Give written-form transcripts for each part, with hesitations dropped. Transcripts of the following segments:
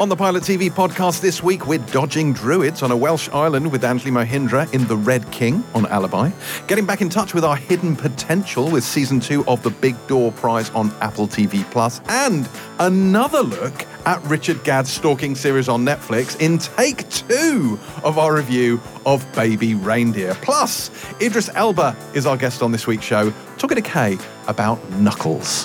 On the Pilot TV podcast this week, we're dodging druids on a Welsh island with Anjali Mohindra in The Red King on Alibi, getting back in touch with our hidden potential with Season 2 of the Big Door Prize on Apple TV+, and another look at Richard Gadd's stalking series on Netflix in take 2 of our review of Baby Reindeer. Plus, Idris Elba is our guest on this week's show, talking to Kay about Knuckles.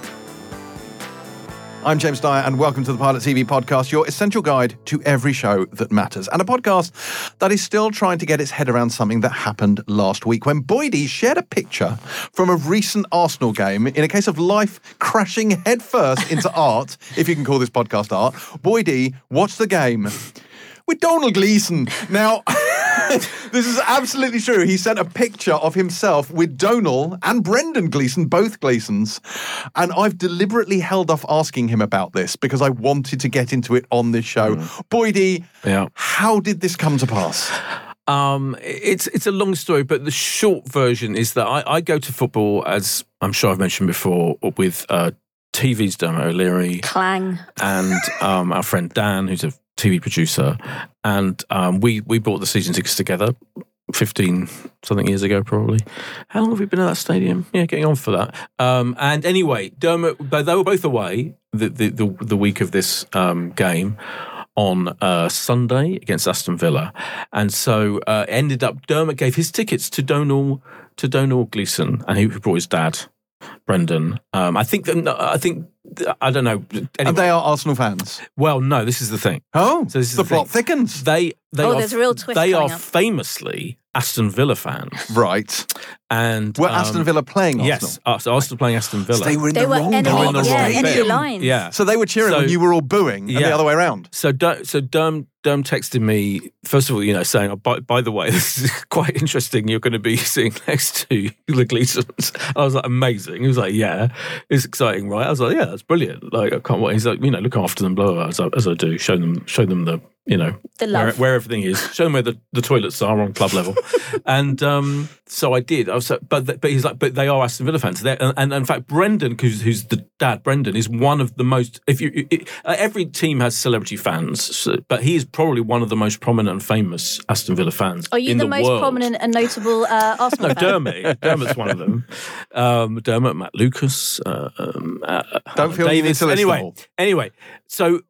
I'm James Dyer, and welcome to the Pilot TV podcast, your essential guide to every show that matters, and a podcast that is still trying to get its head around something that happened last week when Boydie shared a picture from a recent Arsenal game in a case of life crashing headfirst into art, if you can call this podcast art. Boydie watched the game with Donald Gleeson. Now, this is absolutely true. He sent a picture of himself with Donal and Brendan Gleeson, both Gleesons. And I've deliberately held off asking him about this because I wanted to get into it on this show. Boydie, how did this come to pass? It's a long story, but the short version is that I go to football, as I'm sure I've mentioned before, with TV's Dermot O'Leary. Clang. And our friend Dan, who's a TV producer, and we bought the season tickets together 15-something years ago, probably. How long have we been at that stadium? Yeah, getting on for that. And anyway, Dermot, they were both away the week of this game on Sunday against Aston Villa, and so ended up Dermot gave his tickets to Donal Gleeson, and he brought his dad, Brendan. I don't know. Anyway. And they are Arsenal fans? Well, no, this is the thing. Oh, so this is the plot thickens. There's a real twist. They are famously Aston Villa fans. Right. And were Aston Villa playing Arsenal? Yes, so Arsenal playing Aston Villa. So they were in the wrong enemy lines. Yeah. So they were cheering when you were all booing, and the other way around. So Derm texted me, first of all, saying, oh, by the way, this is quite interesting. You're going to be sitting next to the Gleesons. I was like, amazing. He was like, yeah, it's exciting, right? I was like, yeah, that's brilliant. Like, I can't wait. He's like, look after them, blah, blah, blah, as I do. Show them the the love. Where everything is. Show them where the toilets are on club level. And so I did. But he's like, but they are Aston Villa fans. And in fact, Brendan, who's the dad, Brendan, is one of the most. Every team has celebrity fans, but he is probably one of the most prominent and famous Aston Villa fans. Are you in the most world. Prominent and notable Arsenal fan? No, Dermot's one of them. Dermot, Matt Lucas, don't feel Davis. Anyway, so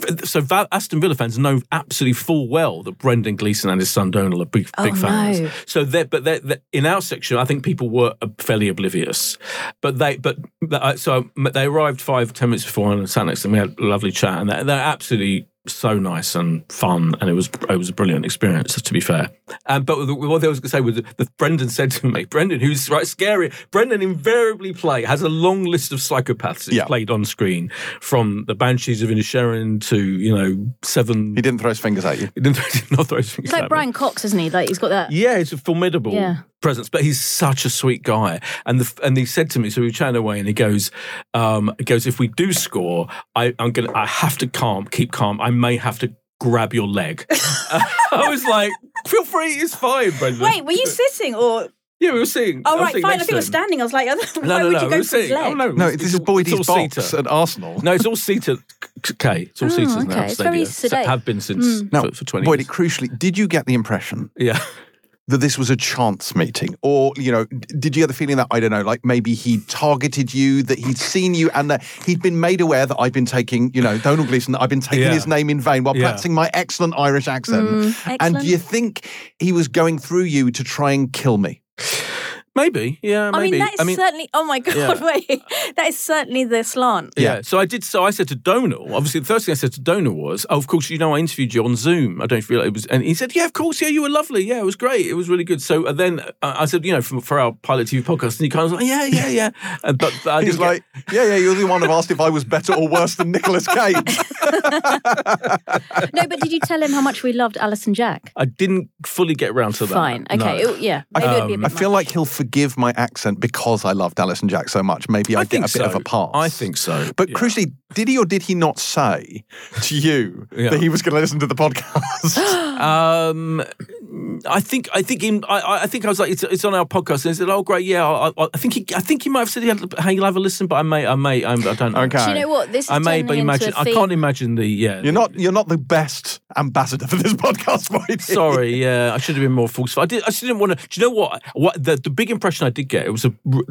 Aston Villa fans know absolutely full well that Brendan Gleeson and his son Donal are big fans. No. So they're in our section, I think people were fairly oblivious. But they arrived 5-10 minutes before and sat next to them. We had a lovely chat, and they're absolutely so nice and fun, and it was a brilliant experience, to be fair. But what I was going to say was that Brendan said to me, Brendan, who's right scary, Brendan invariably has a long list of psychopaths he's played on screen, from the Banshees of Inisherin to 7. He didn't throw his fingers at you. He did not throw his fingers. He's like Brian Cox, isn't he? Like, he's got that. Yeah, he's a formidable presence, but he's such a sweet guy. And he said to me, so we were chatting away, and he goes, if we do score, I have to keep calm. I may have to grab your leg. I was like, feel free, it's fine, Brendan. Wait, were you sitting or? Yeah, we were sitting. Oh, right, fine. I think you were standing. I was like, why would you go for his leg? No, this is Boydie's box at Arsenal. No, it's all seated. Okay, it's all seated now. It's very sedate. Have been since for 20 Boydie, years. crucially, did you get the impression that this was a chance meeting? Or, did you get the feeling that, I don't know, like maybe he targeted you, that he'd seen you, and that he'd been made aware that I've been taking, Donal Gleeson, that I've been taking his name in vain while practicing my excellent Irish accent? And do you think he was going through you to try and kill me? Maybe, yeah, maybe. I mean, that is certainly. Oh my God! Wait, that is certainly the slant. Yeah. So I said to Donal. Obviously, the first thing I said to Donal was, "Oh, of course, I interviewed you on Zoom. I don't feel like it was." And he said, "Yeah, of course, yeah, you were lovely. Yeah, it was great. It was really good." So then I said, for our Pilot TV podcast, and he kind of was like, "Yeah." But I He's like, "Yeah, you're the one who asked if I was better or worse than Nicolas Cage." No, but did you tell him how much we loved Alison Jack? I didn't fully get around to that. Fine, okay, No. Maybe it'd be a bit I feel like he'll forgive my accent because I loved Alison Jack so much. Maybe I get a bit of a pass. I think so. But crucially, did he or did he not say to you that he was going to listen to the podcast? I think I was like, it's on our podcast, and he said, "Oh, great, yeah." I think he might have said he'll have a listen, but I don't know. Okay. Do you know what? This is I may, but turning into imagine a I theme. can't imagine the You're not the best ambassador for this podcast, Boyd. Sorry, yeah, I should have been more forceful. I just didn't want to. Do you know what? What the big impression I did get? It was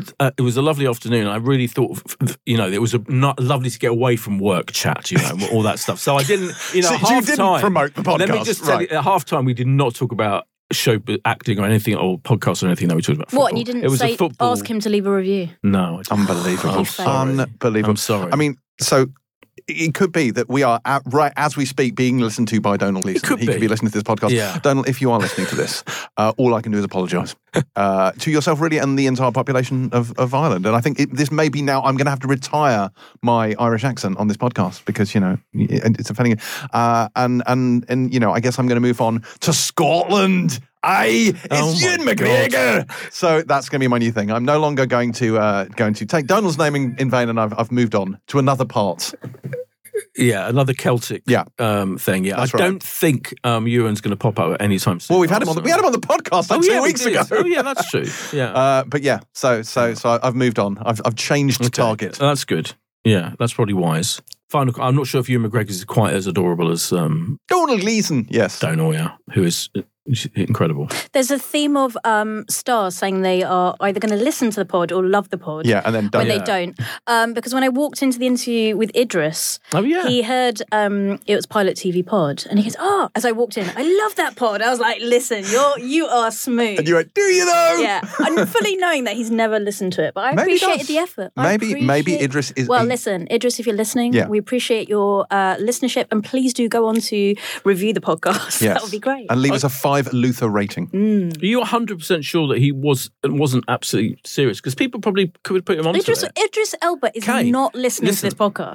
a lovely afternoon. I really thought, it was lovely to get away from work chat, all that stuff. So I didn't, So you half didn't time promote the podcast, Let me just tell you, at half time we did not talk about show acting or anything, or podcast or anything. That we talked about football. What? And you didn't It was say a football. ask him to leave a review? No, I didn't. Unbelievable. I'm sorry. Unbelievable. I'm sorry. I mean, so it could be that we are, right as we speak, being listened to by Donald Gleeson. It could He could be. be listening to this podcast. Yeah. Donald, if you are listening to this, all I can do is apologise to yourself, really, and the entire population of Ireland. And I think this may be now, I'm going to have to retire my Irish accent on this podcast because, it's offending. And I guess I'm going to move on to Scotland. It's Ewan McGregor. So that's going to be my new thing. I'm no longer going to take Donald's name in vain, and I've moved on to another part. Yeah, another Celtic thing. Yeah, That's I right. don't think Ewan's going to pop up at any time soon. Well, we had him on the podcast like 2 weeks ago. Oh yeah, that's true. Yeah, But yeah, so I've moved on. I've changed the target. That's good. Yeah, that's probably wise. Final. I'm not sure if Ewan McGregor is quite as adorable as Donald Gleeson, yes. Donal, who is incredible. There's a theme of stars saying they are either going to listen to the pod or love the pod. Yeah, and then don't. When they don't. Because when I walked into the interview with Idris, he heard it was Pilot TV Pod, and he goes, as I walked in, I love that pod. I was like, listen, you are smooth. And you went, do you though? Yeah, I'm fully knowing that he's never listened to it, but I Maybe he appreciated does. the effort. Maybe Idris is... Well, listen, Idris, if you're listening, we appreciate your listenership, and please do go on to review the podcast. Yes. That would be great. And leave us a 5 Luther rating. Are you 100% sure that he wasn't absolutely serious? Because people probably could put him on Idris, it. Idris Elba is not listening to this podcast.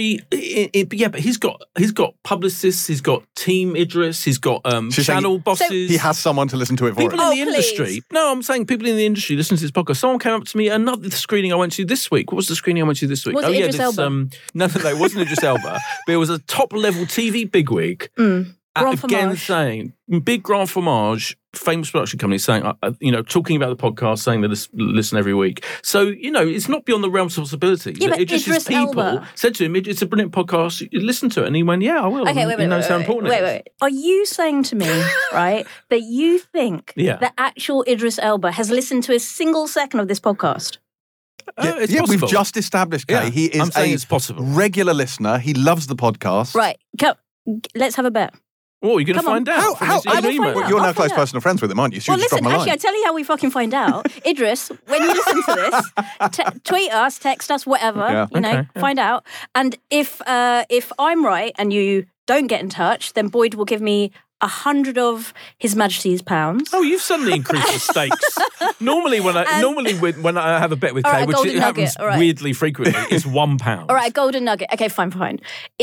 But he's got publicists, he's got Team Idris, he's got channel bosses. He has someone to listen to it for People him. in the industry. No, I'm saying people in the industry listen to this podcast. Someone came up to me, another screening I went to this week. What was the screening I went to this week? Was it Idris Elba? No, it wasn't Idris Elba. But it was a top-level TV bigwig. Grand Again, Fromage. saying, big Grand Fromage, famous production company, saying, talking about the podcast, saying they listen every week. So, it's not beyond the realms of possibility. Yeah, but it just Idris is people Elba said to him, it's a brilliant podcast, you listen to it. And he went, yeah, I will. Okay, wait, he knows how important it is. wait. Are you saying to me, right, that you think that actual Idris Elba has listened to a single second of this podcast? It's we've possible. just established, Kay. Yeah, He is I'm saying it's possible. regular listener. He loves the podcast. Right. Let's have a bet. Oh, you're going to Come on. find out. How? I will find Well, out. you're I'll now close find out. personal friends with him, aren't you? So Well, you just listen, drop him a actually, line. I'll tell you how we fucking find out. Idris, when you listen to this, tweet us, text us, whatever, Yeah. Okay, find out. And if I'm right and you don't get in touch, then Boyd will give me 100 of His Majesty's pounds. Oh, you've suddenly increased the stakes. Normally, when I have a bet with All Kay, right, which golden it happens nugget, all right. weirdly frequently, it's £1. All right, a golden nugget. Okay, fine.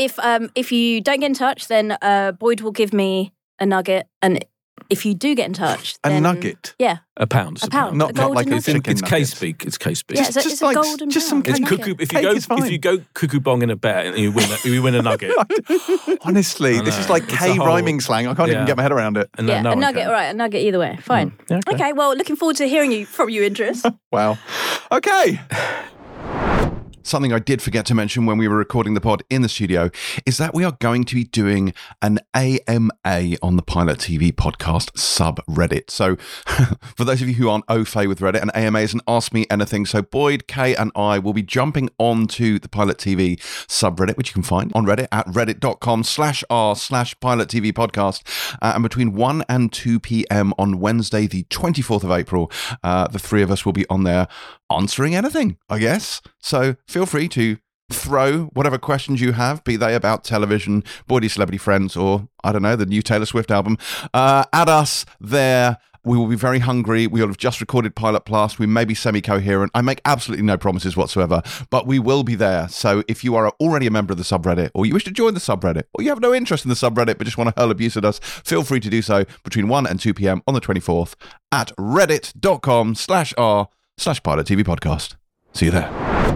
If you don't get in touch, then Boyd will give me a nugget, and if you do get in touch, A then, nugget? Yeah, A pound. a pound. Not golden like a nugget. chicken It's nugget. case speak. It's case speak. Yeah, it's Just a like- golden just some pound. It's cake. cuckoo. If Cake is fine. you go cuckoo bong in a bet and you win a nugget. Honestly, I this know. is like It's a K whole- rhyming slang. I can't even Yeah. get my head around it. And Yeah, no a one nugget. can. All right, a nugget either way. Fine. Yeah, Okay, well, looking forward to hearing from you, Idris. Wow. Okay. Something I did forget to mention when we were recording the pod in the studio is that we are going to be doing an AMA on the Pilot TV podcast subreddit. So for those of you who aren't au fait with Reddit, an AMA is an Ask Me Anything. So Boyd, Kay and I will be jumping onto the Pilot TV subreddit, which you can find on Reddit at reddit.com/r/Pilot TV podcast. And between 1 and 2 p.m. on Wednesday, the 24th of April, the three of us will be on there answering anything, I guess. So feel free to throw whatever questions you have, be they about television, Boydie Celebrity Friends, or, I don't know, the new Taylor Swift album, at us there. We will be very hungry. We will have just recorded Pilot Plus. We may be semi-coherent. I make absolutely no promises whatsoever, but we will be there. So if you are already a member of the subreddit, or you wish to join the subreddit, or you have no interest in the subreddit but just want to hurl abuse at us, feel free to do so between 1 and 2 p.m. on the 24th at reddit.com/r/Pilot TV podcast. See you there.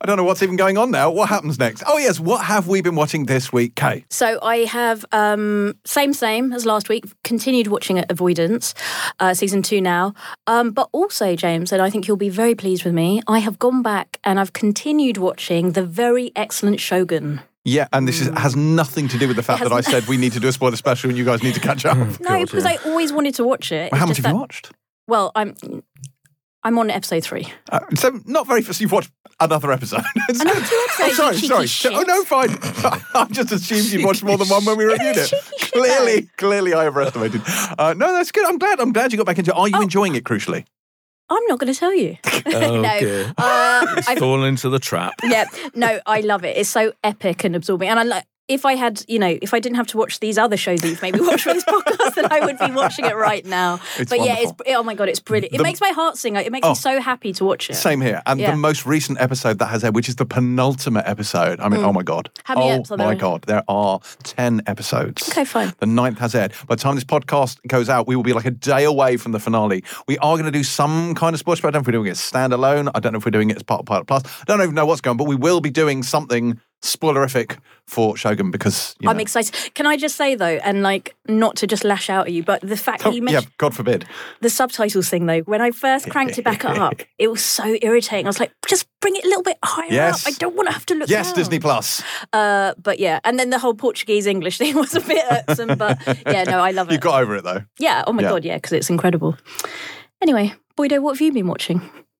I don't know what's even going on now. What happens next? Oh, yes. What have we been watching this week, Kay? So I have same as last week. Continued watching Avoidance, season 2 now. But also, James, and I think you'll be very pleased with me, I have gone back and I've continued watching the very excellent Shogun. Yeah, and this has nothing to do with the fact that I said we need to do a spoiler special and you guys need to catch up. No, because I always wanted to watch it. Well, how much have you watched? Well, I'm on episode 3. So not very fast. You've watched another episode. Another 2 episodes. Sorry. Oh, no, fine. I just assumed you watched more than one when we reviewed it. Clearly I overestimated. No, that's good. I'm glad you got back into it. Are you enjoying it, crucially? I'm not going to tell you. No. I've fallen into the trap. Yeah. No, I love it. It's so epic and absorbing. And I like, if I didn't have to watch these other shows that you've made me watch for this podcast, then I would be watching it right now. It's but wonderful. oh my God, it's brilliant. It makes my heart sing. It makes me so happy to watch it. Same here. And the most recent episode that has aired, which is the penultimate episode. I mean, oh my God. How many episodes are there? God. There are 10 episodes. Okay, fine. The 9th has aired. By the time this podcast goes out, we will be like a day away from the finale. We are going to do some kind of sports, but I don't know if we're doing it standalone. I don't know if we're doing it as part of Pilot Plus. I don't even know what's going on, but we will be doing something spoilerific for Shogun because I'm excited. Can I just say though, and like not to just lash out at you, but the fact that you mentioned God forbid the subtitles thing though, when I first cranked it back up, it was so irritating. I was like, just bring it a little bit higher up. I don't want to have to look down. Disney Plus. But yeah, and then the whole Portuguese English thing was a bit irksome, but yeah, no, I love it. You got over it though. Yeah. Oh my God, yeah, because it's incredible. Anyway, Boydo, what have you been watching?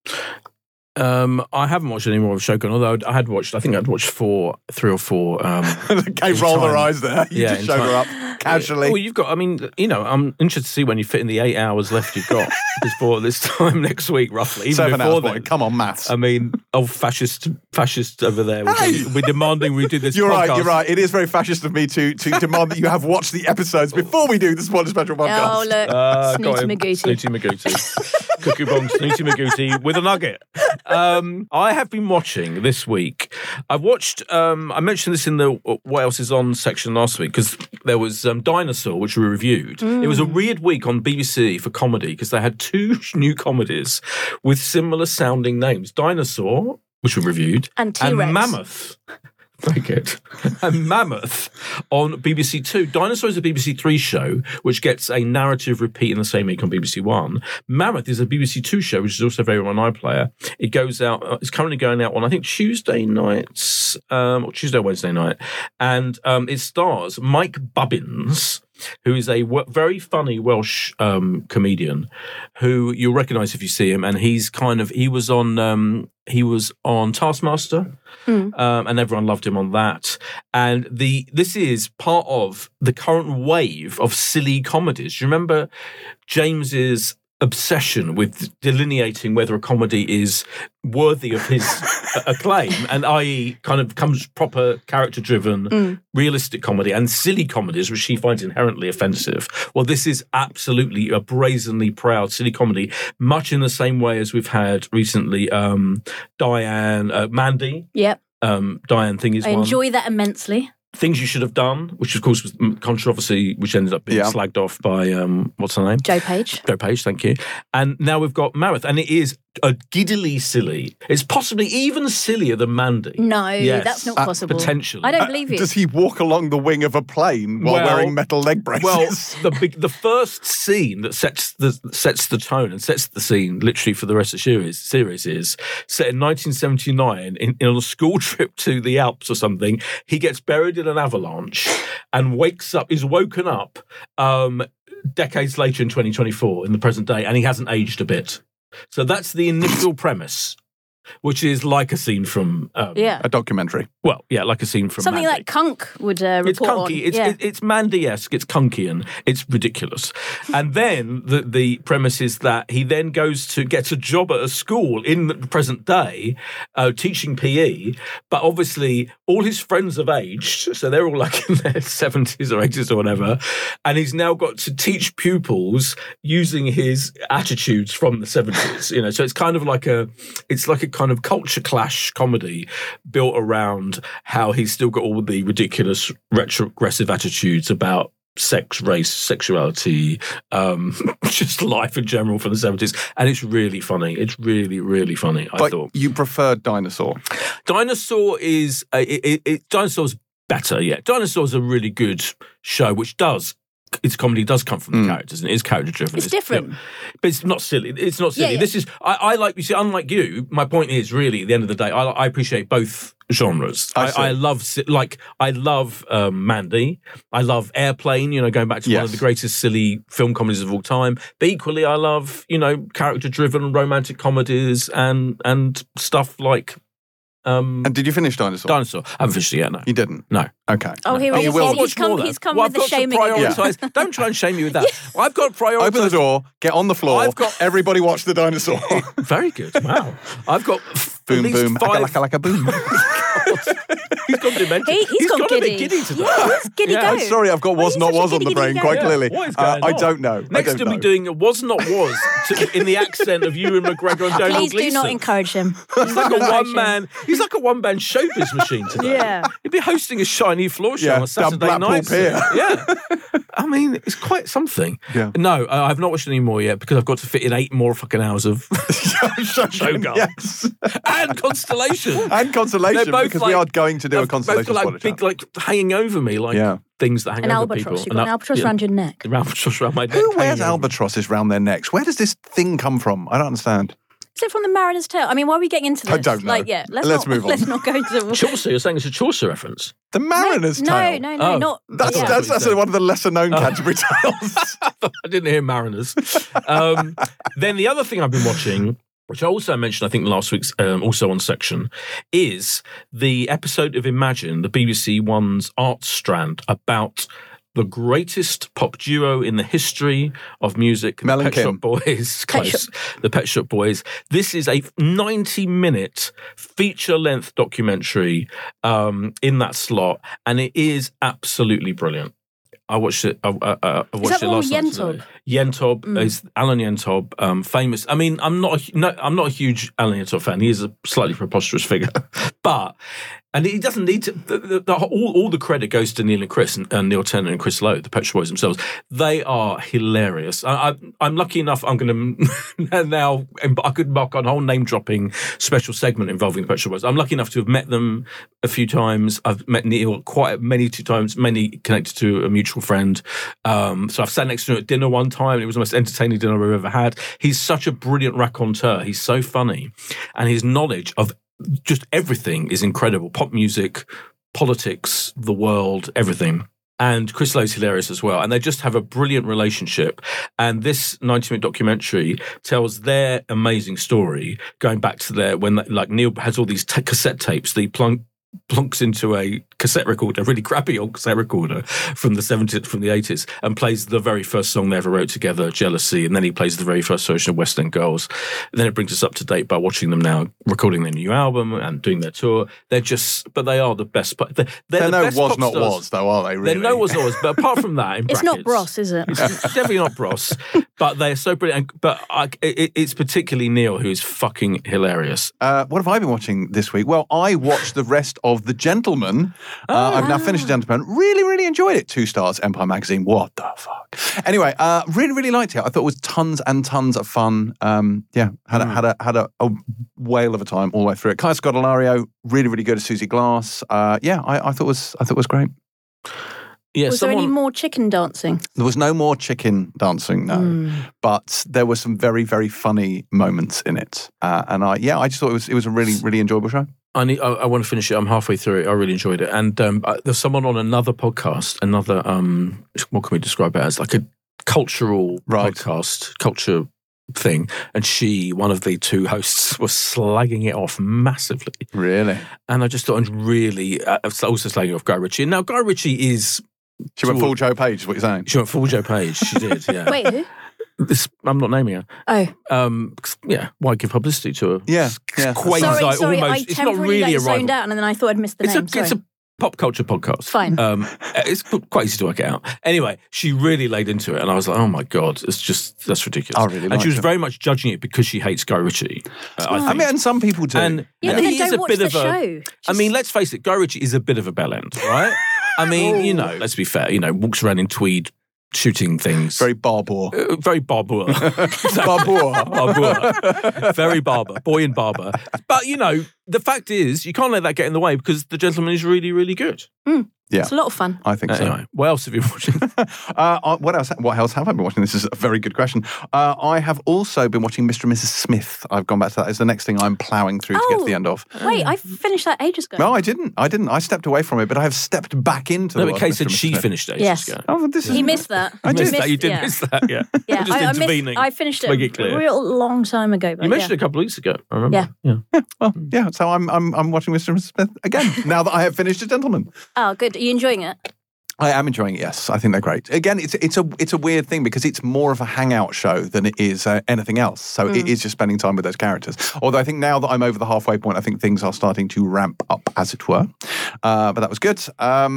I haven't watched any more of Shogun, although I think I'd watched 3 or 4. Kate rolled her eyes there. You just showed her up casually. Well, you've got, I'm interested to see when you fit in the 8 hours left you've got before this time next week, roughly. Even 7 before hours, then. boy. Come on, maths. I mean, fascist over there. We're demanding we do this podcast. You're right. It is very fascist of me to demand that you have watched the episodes before we do the spoiler special podcast. Oh, look. Snooty Magooty. Cuckoo Bong Snooty Magooty with a nugget. I have been watching this week. I've watched, I mentioned this in the What Else Is On section last week because there was Dinosaur, which we reviewed. It was a weird week on BBC for comedy because they had 2 new comedies with similar sounding names. Dinosaur, which we reviewed, and T-Rex. And Mammoth. Very good. And Mammoth on BBC 2. Dinosaur is a BBC 3 show, which gets a narrative repeat in the same week on BBC 1. Mammoth is a BBC 2 show, which is also available on iPlayer. It goes out, it's currently going out on, I think, Tuesday nights, or Tuesday or Wednesday night. And it stars Mike Bubbins, who is a very funny Welsh comedian who you'll recognise if you see him. And he was on Taskmaster, and everyone loved him on that. And this is part of the current wave of silly comedies. Do you remember James's obsession with delineating whether a comedy is worthy of his acclaim, and i.e. kind of comes proper character-driven, realistic comedy and silly comedies, which he finds inherently offensive. Well, this is absolutely a brazenly proud silly comedy, much in the same way as we've had recently Mandy. Yep. Diane Thing is I enjoy that immensely. Things You Should Have Done, which of course was controversy, which ended up being slagged off by, what's her name? Joe Page. Joe Page, thank you. And now we've got Mammoth, and it is giddily silly. It's possibly even sillier than Mandy. No, that's not possible. Potentially. I don't believe you. Does he walk along the wing of a plane while wearing metal leg braces? Well, the first scene that sets the tone and sets the scene literally for the rest of the series is set in 1979 on a school trip to the Alps or something. He gets buried in an avalanche and is woken up decades later in 2024 in the present day, and he hasn't aged a bit. So that's the initial premise, which is like a scene from a documentary. Well, yeah, like a scene from something Mandy. like Kunk would report it's kunky. on. It's Mandy-esque. It's Kunkian. It's ridiculous. And then the premise is that he then gets a job at a school in the present day, teaching PE. But obviously, all his friends have aged, so they're all like in their 70s or 80s or whatever. And he's now got to teach pupils using his attitudes from the 70s. So it's kind of like a kind of culture clash comedy built around how he's still got all the ridiculous retrogressive attitudes about sex, race, sexuality, just life in general from the 70s. And it's really funny. It's really, really funny, I thought. You preferred Dinosaur? Dinosaur is... Dinosaur's better, yeah. Dinosaur's a really good show, which its comedy does come from the characters and it is character driven. It's different. But it's not silly. It's not silly. Yeah. This is, I like, you see, unlike you, my point is really, at the end of the day, I appreciate both genres. I love Mandy. I love Airplane, going back to one of the greatest silly film comedies of all time. But equally, I love, character driven romantic comedies and stuff like... and did you finish Dinosaur? Dinosaur. I haven't finished it yet, no. You didn't? No. Okay. Oh, here he is. He's come with the shaming again. Don't try and shame me with that. I've got to prioritise. Open the door, get on the floor, everybody watch the Dinosaur. Very good. Wow. I've got boom, boom, aka boom. He's gone demented. He's gone got giddy. A bit giddy today. Yeah, he's giddy go. Sorry, I've got was not was on the brain quite clearly. What is going on? I don't know. Next to me doing a was not was in the accent of Ewan McGregor and Donald Gleeson. Please do not encourage him. He's like a one-man showbiz machine today. Yeah. He'd be hosting a shiny floor show on Saturday night. Yeah. I mean, it's quite something. Yeah. No, I've not watched any more yet because I've got to fit in 8 more fucking hours of Shogun. Yes. And Constellation. They're both because we are going to do a Constellation both big, hanging over me, things that hang over people. You've got an albatross around your neck. An albatross around my neck. Who wears albatrosses around their necks? Where does this thing come from? I don't understand. Is it from the Mariner's Tale? I mean, why are we getting into this? I don't know. Let's move on. Let's not go to... Chaucer, you're saying it's a Chaucer reference? The Mariner's Tale? No, not... That's one of the lesser-known Canterbury Tales. I didn't hear Mariners. Then the other thing I've been watching, which I also mentioned, I think, last week's also on Section, is the episode of Imagine, the BBC One's Art Strand, about the greatest pop duo in the history of music, Mel the and Pet Kim. Shop Boys. Close. The Pet Shop Boys. This is a 90-minute feature-length documentary in that slot, and it is absolutely brilliant. I watched it. I watched it last night. Yentob is Alan Yentob, famous. I mean, I'm not a huge Alan Yentob fan. He is a slightly preposterous figure, and he doesn't need to. All the credit goes to Neil and Chris and Neil Tennant and Chris Lowe, the Pet Shop Boys themselves. They are hilarious. I'm lucky enough. I'm going to now. I could mark on a whole name dropping special segment involving the Pet Shop Boys. I'm lucky enough to have met them a few times. I've met Neil quite many times. Many connected to a mutual friend. So I've sat next to him at dinner one time. It was the most entertaining dinner I've ever had. He's such a brilliant raconteur. He's so funny, and his knowledge of just everything is incredible. Pop music, politics, the world, everything. And Chris Lowe's hilarious as well. And they just have a brilliant relationship. And this 90-minute documentary tells their amazing story, going back to when Neil has all these cassette tapes that he plonks into a cassette recorder, a really crappy old cassette recorder from the 70s, from the 80s, and plays the very first song they ever wrote together, Jealousy, and then he plays the very first version of West End Girls. And then it brings us up to date by watching them now recording their new album and doing their tour. But they are the best. They're no best was pop not stars. Was though, are they? Really? They're no was not was. But apart from that, in It's brackets, not Bros, is it? It's definitely not Bros. But they're so brilliant. But it's particularly Neil who is fucking hilarious. What have I been watching this week? Well, I watched the rest of The Gentleman. I've now finished The Gentleman. Really, really enjoyed it. 2 stars, Empire Magazine. What the fuck? Anyway, really, really liked it. I thought it was tons and tons of fun. Had a whale of a time all the way through it. Kaya Scodelario, really, really good as Susie Glass. I thought it was great. Yeah, was there any more chicken dancing? There was no more chicken dancing, no. But there were some very, very funny moments in it. And I just thought it was a really, really enjoyable show. I want to finish it. I'm halfway through it. I really enjoyed it. And there's someone on another podcast, what can we describe it as? Like a cultural podcast, culture thing. And one of the 2 hosts, was slagging it off massively. Really? And I just thought I'd really, also slagging off Guy Ritchie. And now Guy Ritchie is... She went full Joe Page, is what you're saying? She went full Joe Page. She did, yeah. Wait, who? I'm not naming her. Oh. Why give publicity to her? Yeah. Quasi, sorry, almost. I It's not really a rival. zoned out and then I thought I'd missed the name. It's a pop culture podcast. Fine. It's quite easy to work it out. Anyway, she really laid into it, and I was like, "Oh my god, that's ridiculous." I really and she was liked it. very much judging it because she hates Guy Ritchie. I mean, and some people do. And Yeah, but he then is don't a watch bit the of show. I mean, let's face it, Guy Ritchie is a bit of a bellend, right? I mean, you know, let's be fair. You know, walks around in tweed, shooting things. Very barbour. Very barbour. Barbour. Very barber. Boy in barber. But, you know, the fact is, you can't let that get in the way because The Gentleman is really, really good. Yeah. It's a lot of fun. I think so. Anyway, what else have you been watching? What else have I been watching? This is a very good question. I have also been watching Mr. and Mrs. Smith. I've gone back to that. It's the next thing I'm ploughing through to get to the end of. Wait, I finished that ages ago. No, I didn't. I stepped away from it, but I have stepped back into No, the but Kay world of said Mr. and Mrs. she Smith. finished it. Yes. Oh, this is... He missed that. I did. You did miss that, yeah. Yeah, Just intervening. I finished to it make it clear. a real long time ago. But You mentioned it a couple of weeks ago, I remember. Yeah. Well, yeah. So I'm watching Mr. and Mrs. Smith again now that I have finished A Gentleman. Oh, good. Are you enjoying it? I am enjoying it. Yes, I think they're great. Again, it's a weird thing because it's more of a hangout show than it is anything else. So it is just spending time with those characters. Although I think now that I'm over the halfway point, I think things are starting to ramp up, as it were. But that was good.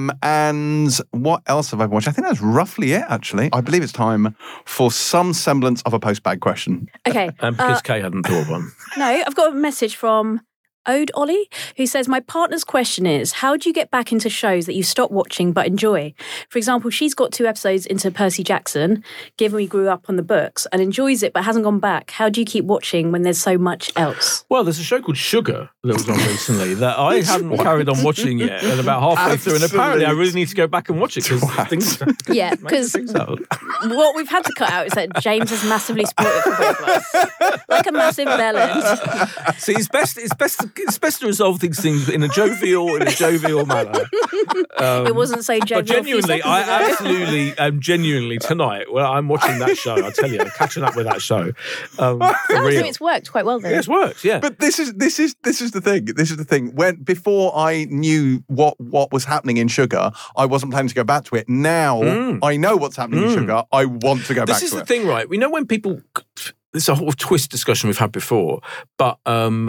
And what else have I watched? I think that's roughly it. Actually, I believe it's time for some semblance of a post-bag question. Okay. And because Kay hadn't thought of one. No, I've got a message from Ode Ollie, who says, my partner's question is, how do you get back into shows that you stopped watching but enjoy? For example, she's got 2 episodes into Percy Jackson, given we grew up on the books, and enjoys it but hasn't gone back. How do you keep watching when there's so much else? Well, there's a show called Sugar that was on recently that I hadn't carried on watching yet, and about halfway through, and apparently I really need to go back and watch it because things. Yeah, because what we've had to cut out is that James has massively spoiled it for both of us, like a massive bellend. See, it's best to resolve these things in a jovial manner. It wasn't so jovial. But genuinely, I absolutely am genuinely tonight. Well, I'm watching that show. I tell you, I'm catching up with that show. For real. So it's worked quite well, though. It's worked, yeah. But this is the thing. This is the thing. When before I knew what was happening in Sugar, I wasn't planning to go back to it. Now I know what's happening in Sugar. I want to go back to it. This is the thing, right? We know when people. This is a whole twist discussion we've had before, but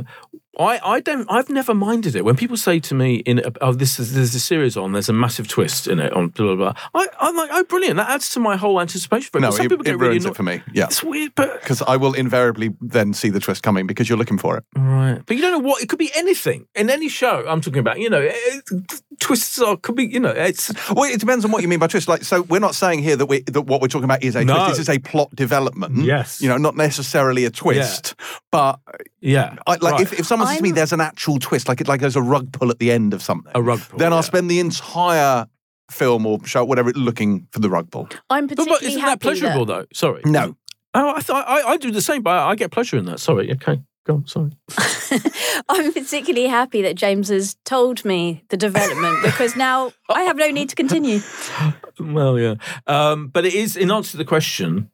I've never minded it when people say to me, there's a series on, there's a massive twist in it on blah blah blah. I'm like, oh, brilliant! That adds to my whole anticipation. But no, some people it get ruins really it for me. Yeah, it's weird, but because I will invariably then see the twist coming because you're looking for it. Right, but you don't know what it could be. Anything in any show I'm talking about. You know, twists could be. You know, it's well, it depends on what you mean by twist. Like, so we're not saying here that what we're talking about is a twist. This is a plot development. Yes, you know, not necessarily a twist, but yeah, if someone says to me, "There's an actual twist," like there's a rug pull at the end of something. A rug pull. Then I'll spend the entire film or show, whatever, looking for the rug pull. I'm particularly but isn't happy that pleasurable though? Sorry. No. Oh, I thought I do the same, but I get pleasure in that. Sorry. Okay. Go on. Sorry. I'm particularly happy that James has told me the development because now I have no need to continue. Well, yeah. But it is, in answer to the question,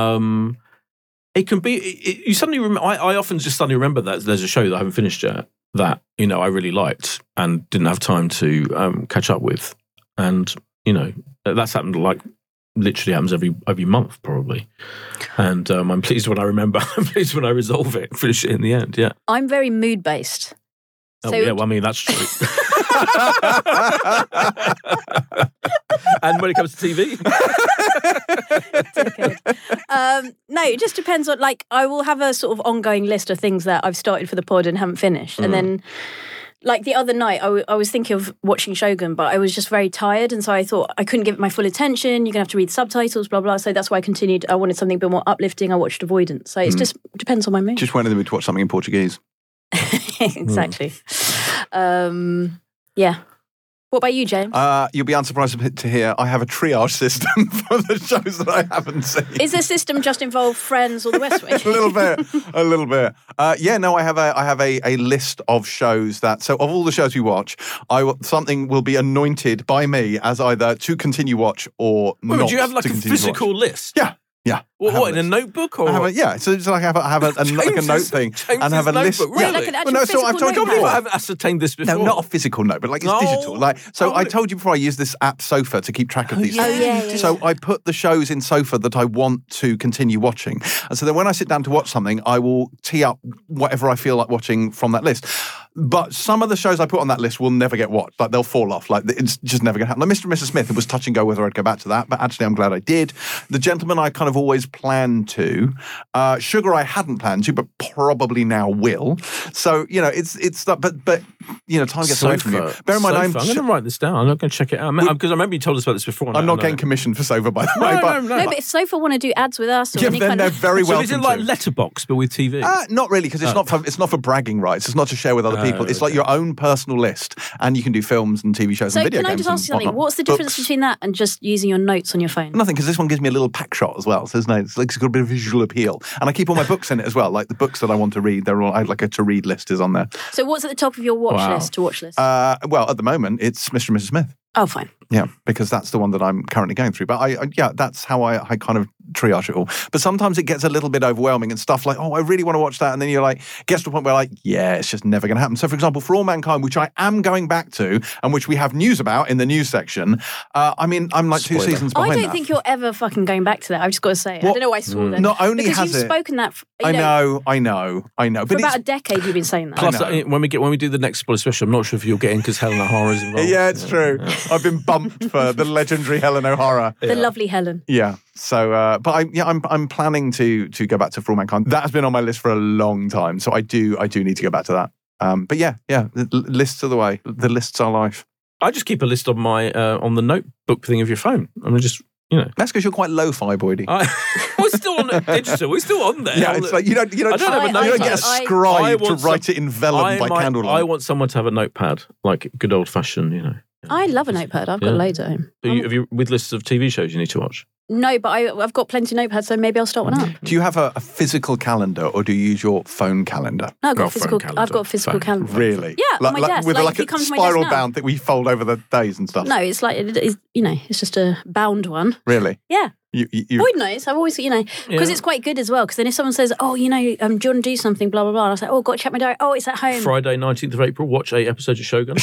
it can be. You suddenly remember. I often just suddenly remember that there's a show that I haven't finished yet that I really liked and didn't have time to catch up with, and that's happened like literally happens every month probably, and I'm pleased when I remember. I'm pleased when I resolve it, finish it in the end. Yeah, I'm very mood based. Oh yeah, well I mean that's true. And when it comes to TV. No, it just depends on, like, I will have a sort of ongoing list of things that I've started for the pod and haven't finished. And then, like, the other night, I was thinking of watching Shogun, but I was just very tired. And so I thought I couldn't give it my full attention. You're going to have to read subtitles, blah, blah. So that's why I continued. I wanted something a bit more uplifting. I watched Avoidance. So it just depends on my mood. Just went in the mood to watch something in Portuguese. Exactly. Yeah. What about you, James? You'll be unsurprised to hear I have a triage system for the shows that I haven't seen. Is the system just involve Friends or The West Wing? a little bit. Yeah, no, I have a list of shows that. So of all the shows we watch, something will be anointed by me as either to continue watch or not. Would you have like to a continue physical list? Yeah. Yeah. What in a notebook or? So it's like I have like a note thing and have a list. Notebook, really? Yeah, like an actual so I've told you before. I haven't ascertained this before. No, not a physical note, but like it's digital. Like I told you before, I use this app Sofa to keep track of these things. Yeah. So I put the shows in Sofa that I want to continue watching, and so then when I sit down to watch something, I will tee up whatever I feel like watching from that list. But some of the shows I put on that list will never get watched. Like, they'll fall off. Like, it's just never going to happen. Like Mr. and Mrs. Smith, it was touch and go whether I'd go back to that, but actually I'm glad I did. The Gentleman I kind of always planned to. Sugar I hadn't planned to, but probably now will. So, it's but time gets away from you. Bear in mind, I'm going to write this down. I'm not going to check it out. Because I remember you told us about this before. I'm not getting commissioned for Sofa, by the way. No, but if Sofa want to do ads with us, or any then kind they're of... very welcome. So is it like Letterboxd, but with TV? Not really, because it's not for bragging rights. It's not to share with other people. It's like your own personal list, and you can do films and TV shows and video games. So can I just ask you something? What's the difference between that and just using your notes on your phone? Nothing, because this one gives me a little pack shot as well. So it's got a bit of visual appeal, and I keep all my books in it as well. Like the books that I want to read, they're all like a to read list is on there. So what's at the top of your watch list? Well, at the moment, it's Mr. and Mrs. Smith. Oh, fine. Yeah, because that's the one that I'm currently going through. But that's how I kind of triage it all. But sometimes it gets a little bit overwhelming and stuff like, I really want to watch that. And then you're like, gets to a point where it's just never going to happen. So, for example, For All Mankind, which I am going back to and which we have news about in the news section, I'm like Spoiler. 2 seasons behind I don't think you're ever fucking going back to that. I've just got to say. I don't know why I swore then. Not only because has you've it... spoken that... I know. For But about a decade you've been saying that. Plus, when we do the next spoiler special, I'm not sure if you'll get in because Helen O'Hara's involved. Yeah, it's true. Yeah. I've been bumped for the legendary Helen O'Hara. The lovely Helen. Yeah. So, but I'm planning to go back to For All Mankind. That has been on my list for a long time. So I do need to go back to that. But the lists are the way. The lists are life. I just keep a list on my on the notebook thing of your phone. I'm just. That's because you're quite lo-fi, Boydie. We're still on digital. We're still on there. Yeah, it's like you don't get a scribe to write it in vellum by candlelight. I want someone to have a notepad, like good old fashioned, I love a notepad. I've got loads at home. Have you with lists of TV shows you need to watch? No, but I've got plenty of notepads, so maybe I'll start one up. Do you have a physical calendar, or do you use your phone calendar? No, I've got a physical calendar. Really? Yeah, on my desk. With like a spiral bound that we fold over the days and stuff. No, it's like it's just a bound one. Really? Yeah. Boyd knows. I've always, because it's quite good as well. Because then if someone says, do you want to do something, blah, blah, blah. And I was like, got to check my diary. Oh, it's at home. Friday, 19th of April, watch 8 episodes of Shogun.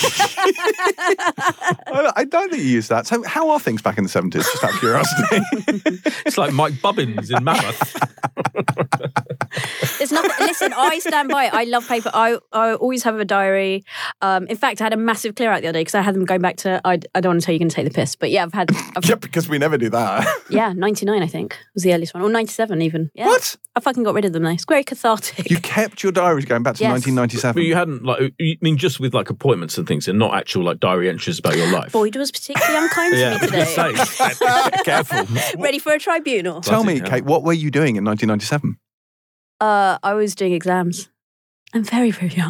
I don't think you use that. So how are things back in the 70s, just out of curiosity? It's like Mike Bubbins in Mammoth. There's nothing. Listen, I stand by it. I love paper. I always have a diary. In fact, I had a massive clear out the other day because I had them going back to, I don't want to tell you you're going to take the piss, but yeah, yeah, because we never do that. Yeah, 99 I think was the earliest one, or 97 even. Yeah. What? I fucking got rid of them though. It's very cathartic. You kept your diaries going back to 1997? But you hadn't, just with like appointments and things and not actual like diary entries about your life. Boyd was particularly unkind to me today. Careful. Ready for a tribunal. Tell me, Kate, what were you doing in 1997? I was doing exams. I'm very, very young.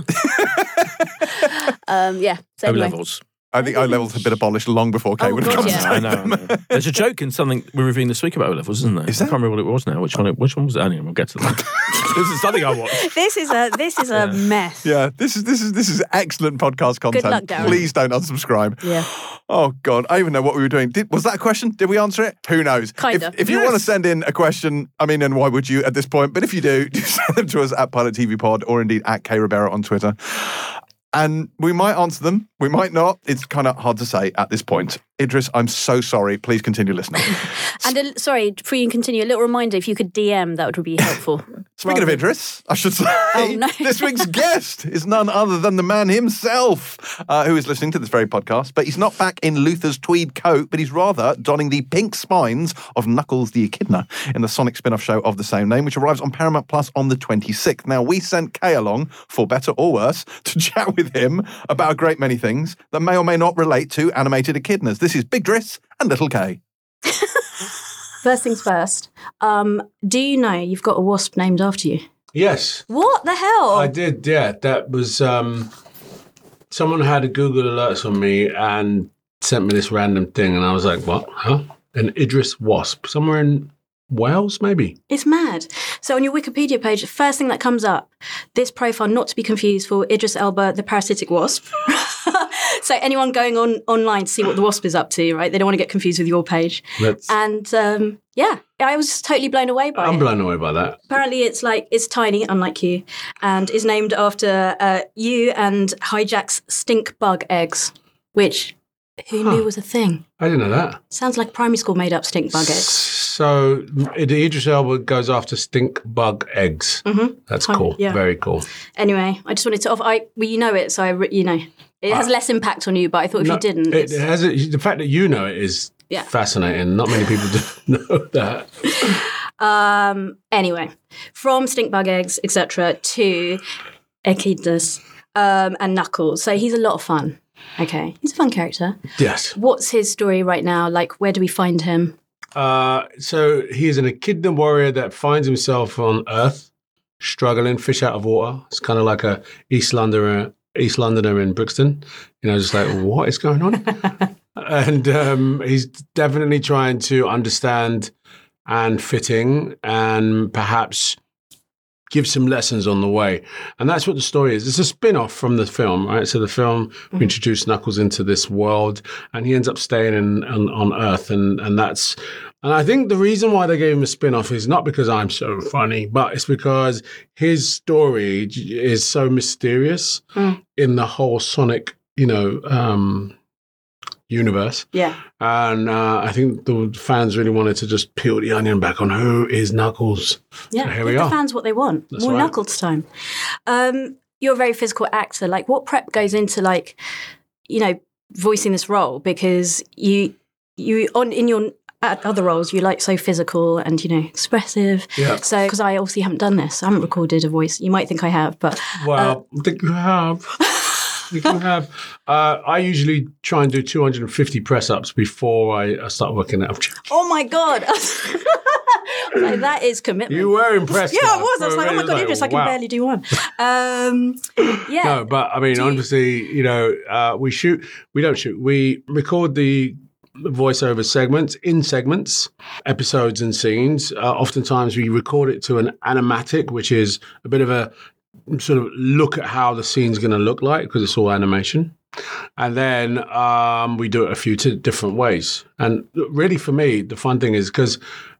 Yeah. So anyway. O-levels. I think O-levels had been abolished long before Kate would have come to I know. There's a joke in something we're reviewing this week about O-levels, isn't there? Is there? I can't remember what it was now. Which one was it? Anyway, we'll get to that. This is something I watched. This is a mess. Yeah, this is excellent podcast content. Good luck, Darren. Please don't unsubscribe. Yeah. Oh God, I don't even know what we were doing. Was that a question? Did we answer it? Who knows? Kinda. If you want to send in a question, and why would you at this point? But if you do, send them to us at Pilot TV Pod or indeed at K Ribeiro on Twitter. And we might answer them, we might not. It's kind of hard to say at this point. Idris, I'm so sorry. Please continue listening. And sorry, before you continue, a little reminder, if you could DM, that would be helpful. Speaking of Idris, I should say, this week's guest is none other than the man himself, who is listening to this very podcast. But he's not back in Luther's tweed coat, but he's rather donning the pink spines of Knuckles the Echidna in the Sonic spin-off show of the same name, which arrives on Paramount Plus on the 26th. Now, we sent Kay along, for better or worse, to chat with him about a great many things that may or may not relate to animated echidnas. This is Big Driss and Little Kay. First things first, do you know you've got a wasp named after you? Yes. What the hell? I did, yeah. That was, someone had a Google Alerts on me and sent me this random thing, and I was like, what? Huh? An Idris wasp. Somewhere in Wales, maybe? It's mad. So on your Wikipedia page, the first thing that comes up, this profile not to be confused for Idris Elba, the parasitic wasp. So anyone going online to see what the wasp is up to, right? They don't want to get confused with your page. And yeah, I was totally blown away by it. I'm blown away by that. Apparently it's tiny, unlike you, and is named after you and Hijack's stink bug eggs, which who knew was a thing? I didn't know that. Sounds like primary school made up stink bug eggs. So Idris Elba goes after stink bug eggs. Mm-hmm. That's cool. Yeah. Very cool. Anyway, I just wanted to well, you know it, so it has less impact on you. But I thought if you didn't, it has the fact that you know it is fascinating. Not many people do know that. Anyway, from stink bug eggs, etc., to Echidnas and Knuckles. So he's a lot of fun. Okay, he's a fun character. Yes. What's his story right now? Like, where do we find him? So he's an Echidna warrior that finds himself on Earth, struggling, fish out of water. It's kind of like a East Londoner in Brixton. Just like, what is going on? And he's definitely trying to understand and fitting and perhaps give some lessons on the way. And that's what the story is. It's a spin-off from the film, right? So the film introduced Knuckles into this world and he ends up staying on Earth. And I think the reason why they gave him a spin-off is not because I'm so funny, but it's because his story is so mysterious in the whole Sonic, universe. Yeah. And I think the fans really wanted to just peel the onion back on who is Knuckles. Yeah, so here we give are. the fans what they want. That's More right. Knuckles time. You're a very physical actor. Like, what prep goes into, like, voicing this role? Because you in your other roles, you like so physical and, expressive. Yeah. So, because I obviously haven't done this. I haven't recorded a voice. You might think I have, but... Well, I think you have. I usually try and do 250 press-ups before I start working out. Oh my God. Like, that is commitment. You were impressed. Yeah, I was. I was like, oh my God, Idris, I can barely do one. Yeah. No, but I mean, obviously, we record the voiceover segments, episodes and scenes. Oftentimes we record it to an animatic, which is a bit of a sort of look at how the scene's going to look like because it's all animation. And then we do it a few different ways. And really for me, the fun thing is because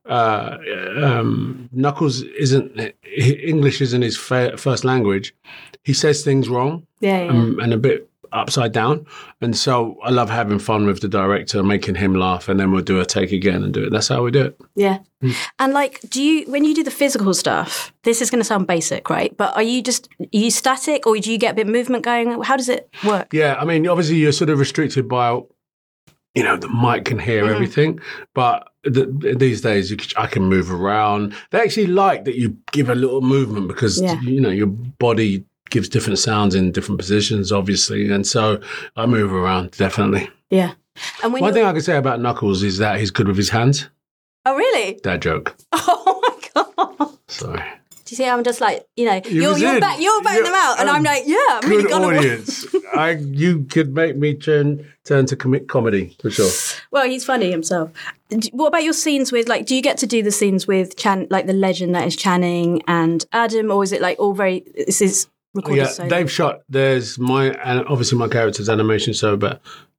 Knuckles English isn't his first language. He says things wrong and a bit upside down. And so I love having fun with the director, making him laugh, and then we'll do a take again and do it. That's how we do it. Yeah. And like, when you do the physical stuff, this is going to sound basic, right? But are you static or do you get a bit of movement going? How does it work? Yeah. I mean, obviously you're sort of restricted by, the mic can hear everything, but these days I can move around. They actually like that you give a little movement because, your body gives different sounds in different positions, obviously. And so I move around, definitely. Yeah. And one thing I can say about Knuckles is that he's good with his hands. Oh, really? Dad joke. Oh, my God. Sorry. Do you see I'm just like, you're batting them out. And I'm like, yeah, I'm really good gonna audience. You could make me turn to comedy, for sure. Well, he's funny himself. What about your scenes with, like, do you get to do the scenes with the legend that is Channing and Adam, or is it like all this is recorded solo? They've shot, and obviously my character's animation, so, but,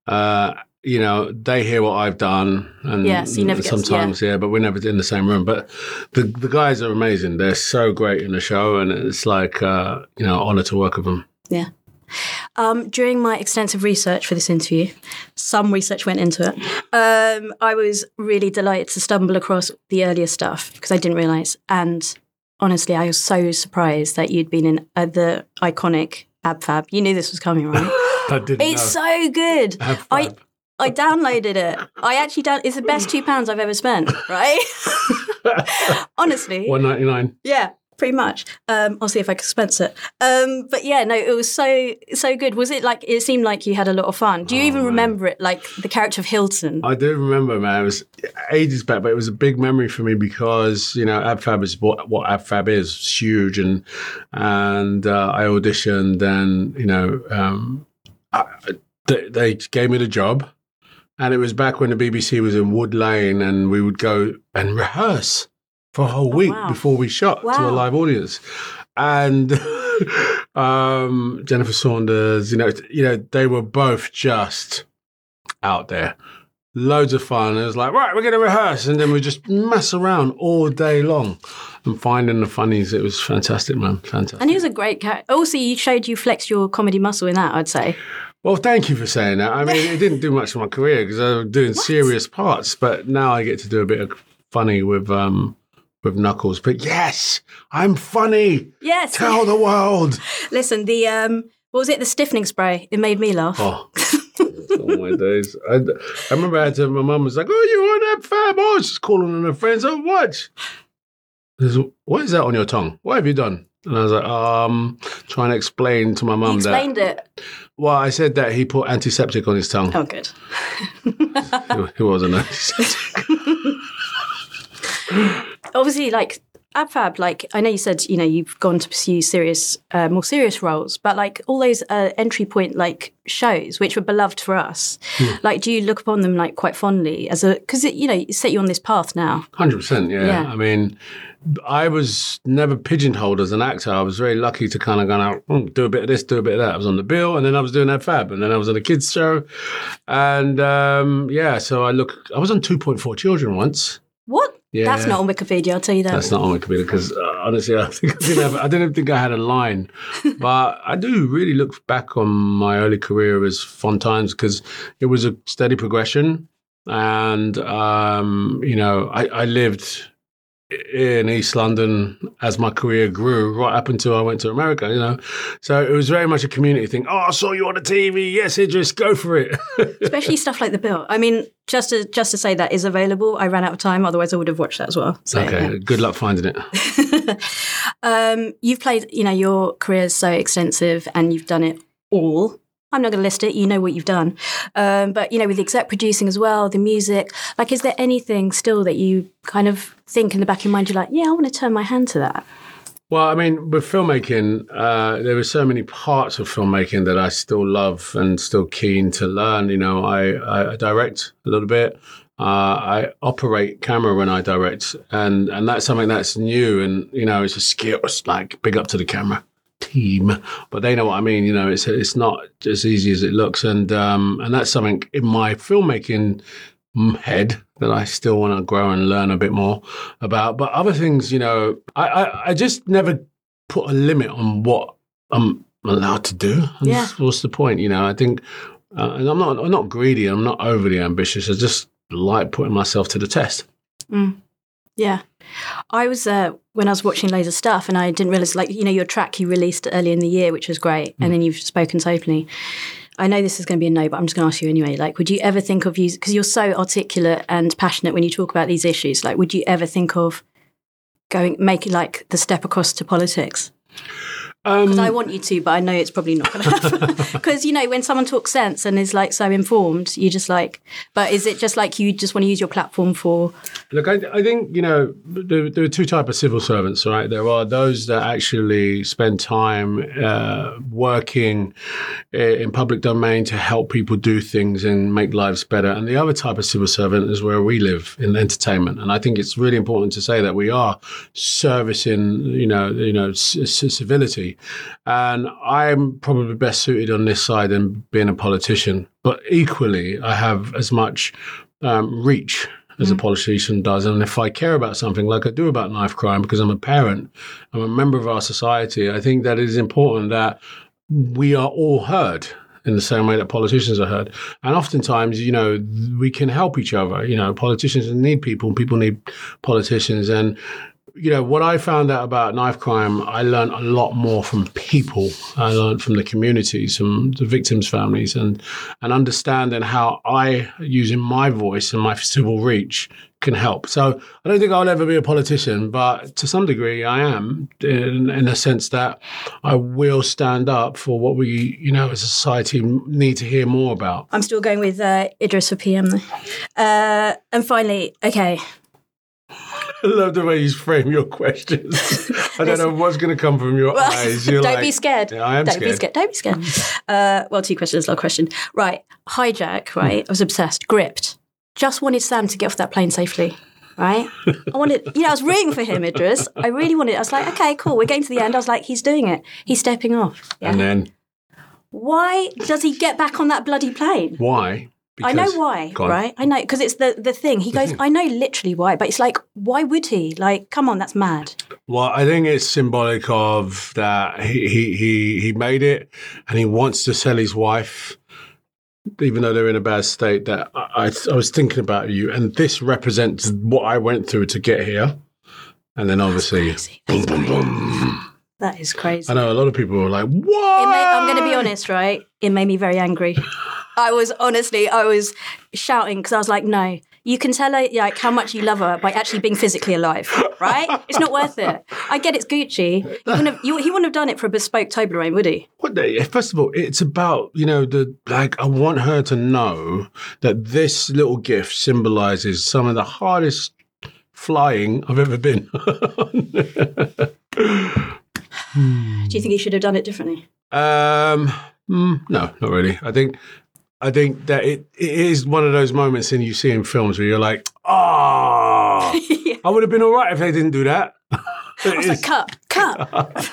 they hear what I've done, and so you never sometimes, but we're never in the same room. But the guys are amazing. They're so great in the show, and it's like, honor to work with them. Yeah. During my extensive research for this interview, some research went into it. I was really delighted to stumble across the earlier stuff because I didn't realise. And honestly, I was so surprised that you'd been in the iconic AbFab. You knew this was coming, right? I didn't know. It's so good. AbFab. I downloaded it. It's the best £2 I've ever spent, right? Honestly. $1.99. Yeah, pretty much. I'll see if I can expense it. But yeah, no, it was so good. Was it like, it seemed like you had a lot of fun. Do you even remember it, like the character of Hilton? I do remember, man. It was ages back, but it was a big memory for me because, AbFab is what AbFab is. It's huge. And I auditioned and, they gave me the job. And it was back when the BBC was in Wood Lane and we would go and rehearse for a whole week before we shot to a live audience. And Jennifer Saunders, they were both just out there. Loads of fun. It was like, right, we're going to rehearse. And then we just mess around all day long and finding the funnies. It was fantastic, man. Fantastic. And he was a great character. Also, you flexed your comedy muscle in that, I'd say. Well, thank you for saying that. I mean, it didn't do much for my career because I was doing serious parts, but now I get to do a bit of funny with Knuckles. But yes, I'm funny. Yes. Tell the world. Listen, the what was it? The stiffening spray. It made me laugh. Oh. Oh my days! I remember my mum was like, "Oh, you on that fab?" Oh, she's calling on her friends. Oh, what? What is that on your tongue? What have you done? And I was like, trying to explain to my mum that. Explained it. Well, I said that he put antiseptic on his tongue. Oh, good. He wasn't antiseptic. Obviously, like AbFab, like I know you said, you've gone to pursue more serious roles, but like all those entry point like shows, which were beloved for us, like do you look upon them like quite fondly because it set you on this path now? 100%, yeah. I mean, I was never pigeonholed as an actor. I was very lucky to kind of go out, do a bit of this, do a bit of that. I was on the bill, and then I was doing AbFab, and then I was on a kids show, and so I was on 2.4 Children once. What? Yeah. That's not on Wikipedia, I'll tell you that. That's not on Wikipedia because honestly, I didn't think I had a line. But I do really look back on my early career as fun times because it was a steady progression. And, I lived in East London as my career grew right up until I went to America, So it was very much a community thing. Oh, I saw you on the TV. Yes, Idris, go for it. Especially stuff like The Bill. I mean, just to say that is available. I ran out of time. Otherwise, I would have watched that as well. So, okay. Yeah. Good luck finding it. You've played, your career is so extensive and you've done it all. I'm not going to list it. You know what you've done. But, with the exec producing as well, the music, like, is there anything still that you kind of think in the back of your mind, you're like, yeah, I want to turn my hand to that? Well, I mean, with filmmaking, there are so many parts of filmmaking that I still love and still keen to learn. I direct a little bit. I operate camera when I direct. And that's something that's new. And, it's a skill. It's like big up to the camera team, but they know what I mean. It's not as easy as it looks, and that's something in my filmmaking head that I still want to grow and learn a bit more about. But other things, I just never put a limit on what I'm allowed to do. Yeah. What's the point? I think, and I'm not greedy. I'm not overly ambitious. I just like putting myself to the test. Yeah. I was, when I was watching loads of stuff and I didn't realise, like, your track you released earlier in the year, which was great, and then you've spoken so openly. I know this is going to be a no, but I'm just going to ask you anyway. Like, would you ever think of because you're so articulate and passionate when you talk about these issues, like, would you ever think of making like the step across to politics? Because I want you to, but I know it's probably not going to happen. Because, when someone talks sense and is like so informed, you just like, but is it just like you just want to use your platform for? Look, I think, there are two types of civil servants, right? There are those that actually spend time working in public domain to help people do things and make lives better. And the other type of civil servant is where we live, in entertainment. And I think it's really important to say that we are servicing, civility. And I'm probably best suited on this side than being a politician. But equally, I have as much reach as a politician does. And if I care about something like I do about knife crime, because I'm a parent, I'm a member of our society, I think that it is important that we are all heard in the same way that politicians are heard. And oftentimes, we can help each other. Politicians need people, and people need politicians. And what I found out about knife crime, I learned a lot more from people. I learned from the communities, from the victims' families, and understanding how I, using my voice and my civil reach, can help. So I don't think I'll ever be a politician, but to some degree I am, in a sense that I will stand up for what we, as a society, need to hear more about. I'm still going with Idris for PM though. And finally, okay. I love the way you frame your questions. I don't know what's going to come from your eyes. You're don't be scared. Yeah, I am scared. Don't be scared. Well, two questions, last question. Right, hijack, right? I was obsessed. Gripped. Just wanted Sam to get off that plane safely, right? I wanted, I was rooting for him, Idris. I really wanted, I was like, okay, cool, we're getting to the end. I was like, he's doing it. He's stepping off. Yeah? And then? Why does he get back on that bloody plane? Why? Because, I know why, right? I know, because it's the thing. He goes, I know literally why, but it's like, why would he? Like, come on, that's mad. Well, I think it's symbolic of that he made it and he wants to sell his wife even though they're in a bad state, that I was thinking about you, and this represents what I went through to get here. And then obviously, boom, boom, boom. That is crazy. I know a lot of people were like, what? I'm going to be honest, right? It made me very angry. I was shouting because I was like, no, you can tell her like how much you love her by actually being physically alive, right? It's not worth it. I get it's Gucci. He wouldn't have done it for a bespoke Toblerone, would he? First of all, it's about, I want her to know that this little gift symbolizes some of the hardest flying I've ever been. Do you think he should have done it differently? No, not really. I think that it is one of those moments you see in films where you're like, yeah. I would have been all right if they didn't do that. I was like, cut.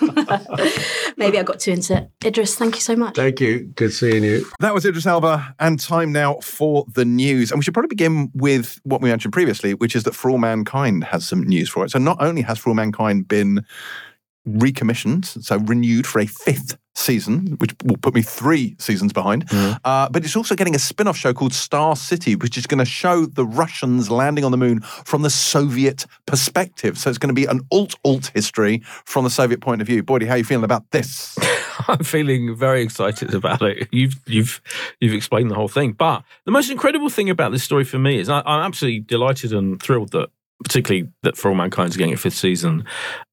Maybe I got too into it. Idris, thank you so much. Thank you. Good seeing you. That was Idris Elba, and time now for the news. And we should probably begin with what we mentioned previously, which is that For All Mankind has some news for it. So not only has For All Mankind been recommissioned, so renewed for a 5th season, which will put me 3 seasons behind, but it's also getting a spin-off show called Star City, which is going to show the Russians landing on the moon from the Soviet perspective. So it's going to be an alt history from the Soviet point of view. Boydie, how are you feeling about this? I'm feeling very excited about it. You've explained the whole thing. But the most incredible thing about this story for me is I'm absolutely delighted and thrilled that, particularly that For All Mankind is getting a 5th season,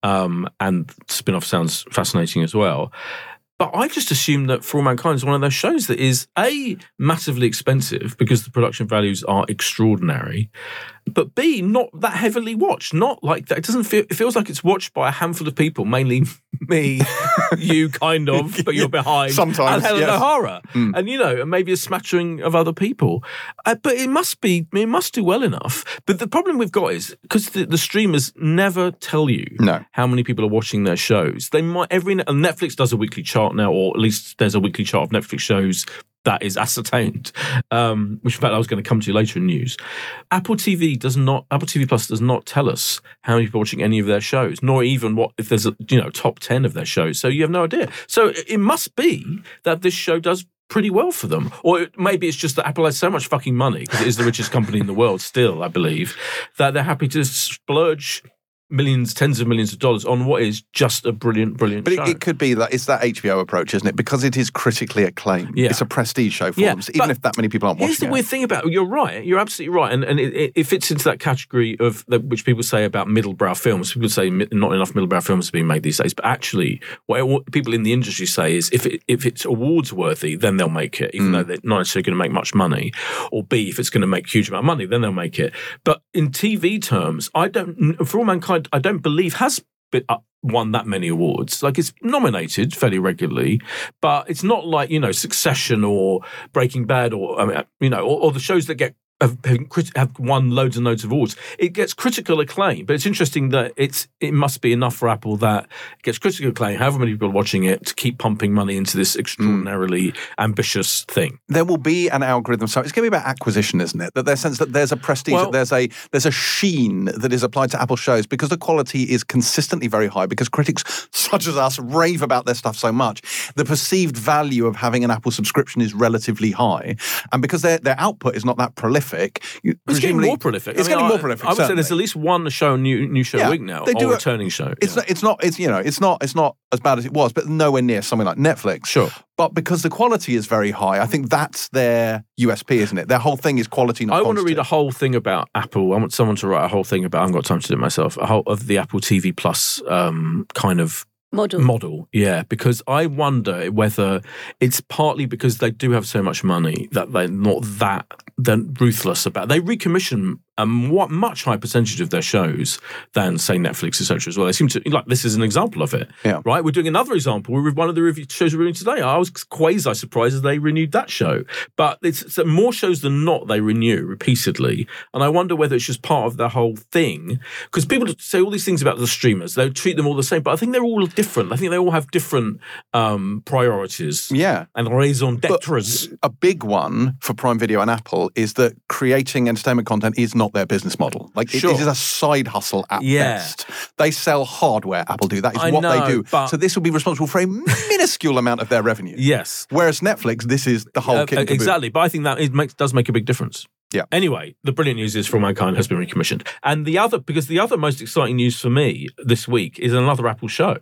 and spin-off sounds fascinating as well. But I just assumed that For All Mankind is one of those shows that is, A, massively expensive because the production values are extraordinary, but B, not that heavily watched. Not like that. It feels like it's watched by a handful of people, mainly me, you kind of, but you're behind. Sometimes, and Helen yes. O'Hara. And, and maybe a smattering of other people. But it must do well enough. But the problem we've got is, because the streamers never tell you how many people are watching their shows. They might, Netflix does a weekly chart now, or at least there's a weekly chart of Netflix shows that is ascertained, which in fact I was going to come to later in news. Apple TV Plus does not tell us how many people are watching any of their shows, nor even what if there's a top 10 of their shows. So you have no idea. So it must be that this show does pretty well for them. Or maybe it's just that Apple has so much fucking money, because it is the richest company in the world still, I believe, that they're happy to splurge millions, tens of millions of dollars on what is just a brilliant show. But it could be that it's that HBO approach, isn't it? Because it is critically acclaimed. Yeah. It's a prestige show for them, even if that many people aren't watching it. Here's the weird thing about it. You're right. You're absolutely right. And it fits into that category of which people say about middle-brow films. People say not enough middle-brow films are being made these days. But actually, what people in the industry say is if it's awards-worthy, then they'll make it, even though they're not necessarily going to make much money. Or B, if it's going to make a huge amount of money, then they'll make it. But in TV terms, For All Mankind, I don't believe has won that many awards. Like, it's nominated fairly regularly, but it's not like, Succession or Breaking Bad or the shows that have won loads and loads of awards. It gets critical acclaim, but it's interesting that it must be enough for Apple that it gets critical acclaim, however many people are watching it, to keep pumping money into this extraordinarily ambitious thing. There will be an algorithm, so it's going to be about acquisition, isn't it? That there's a sense that there's a prestige, that there's a sheen that is applied to Apple shows because the quality is consistently very high, because critics such as us rave about their stuff so much. The perceived value of having an Apple subscription is relatively high, and because their output is not that prolific. It's getting more prolific. Getting more prolific. I would say there's at least one new show a week now, or returning show. It's not as bad as it was, but nowhere near something like Netflix. Sure. But because the quality is very high, I think that's their USP, isn't it? Their whole thing is quality, not quantity. I want to read a whole thing about Apple. I want someone to write a whole thing about, I haven't got time to do it myself, a whole of the Apple TV Plus kind of model, yeah, because I wonder whether it's partly because they do have so much money that they're not they're ruthless about. They recommission a much higher percentage of their shows than, say, Netflix, etc. as well. They seem to, like, this is an example of it, right? We're doing another example with one of the shows we're reviewing today. I was quasi surprised that they renewed that show, but it's more shows than not they renew repeatedly, and I wonder whether it's just part of the whole thing, because people say all these things about the streamers, they treat them all the same, but I think they're all different. I think they all have different priorities, and raison d'etres. A big one for Prime Video and Apple is that creating entertainment content is not not their business model. Like, Sure. it is a side hustle at Yeah. best. They sell hardware, Apple do. That is I what know, they do. but- So this will be responsible for a minuscule amount of their revenue. Yes. Whereas Netflix, this is the whole kit and caboodle. Exactly. But I think that does make a big difference. Yeah. Anyway, the brilliant news is For All Mankind has been recommissioned. And the other most exciting news for me this week is another Apple show,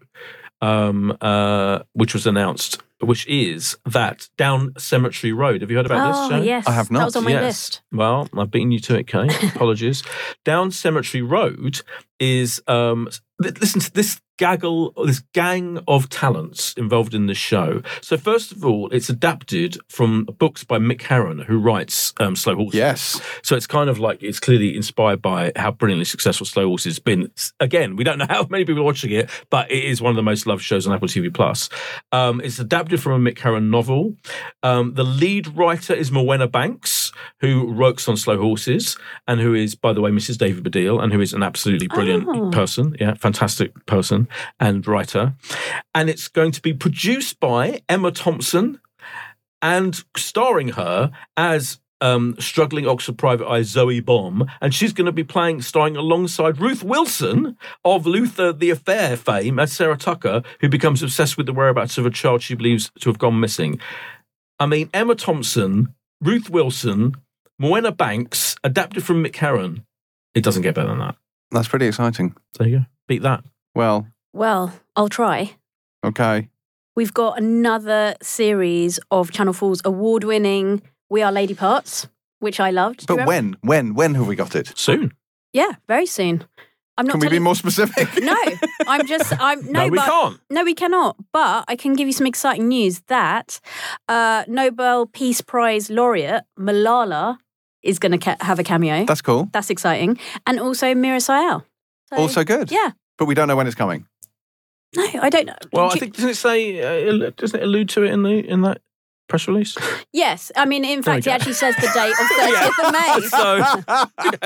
which was announced, which is that Down Cemetery Road. Have you heard about this show? Yes. I have not. That was on my Yes. list. Well, I've beaten you to it, Kay. Apologies. Down Cemetery Road is, listen to this this gang of talents involved in the show. So first of all, it's adapted from books by Mick Herron, who writes Slow Horses. Yes. So it's kind of like, it's clearly inspired by how brilliantly successful Slow Horses has been. Again, we don't know how many people are watching it, but it is one of the most loved shows on Apple TV+. It's adapted from a Mick Herron novel. The lead writer is Morwenna Banks, who works on Slow Horses, and who is, by the way, Mrs. David Baddiel, and who is an absolutely brilliant person. Yeah, fantastic person and writer. And it's going to be produced by Emma Thompson and starring her as struggling Oxford private eye Zoe Baum, and she's going to be starring alongside Ruth Wilson of Luther the Affair fame as Sarah Tucker, who becomes obsessed with the whereabouts of a child she believes to have gone missing. I mean, Emma Thompson, Ruth Wilson, Morwenna Banks, adapted from Mick Herron. It doesn't get better than that. That's pretty exciting. There you go. Beat that. Well, I'll try. Okay. We've got another series of Channel 4's award-winning We Are Lady Parts, which I loved. Do you But remember? when have we got it? Soon. Yeah, very soon. I'm not Can we be telling- more specific? No, No, we can't. No, we cannot. But I can give you some exciting news that Nobel Peace Prize laureate Malala is going to have a cameo. That's cool. That's exciting. And also Mira Sayal. So, Also good. Yeah. But we don't know when it's coming. No, I don't know. Well, I think, doesn't it say, doesn't it allude to it in that press release? Yes. I mean, in fact, we it go. actually says the date of 30th of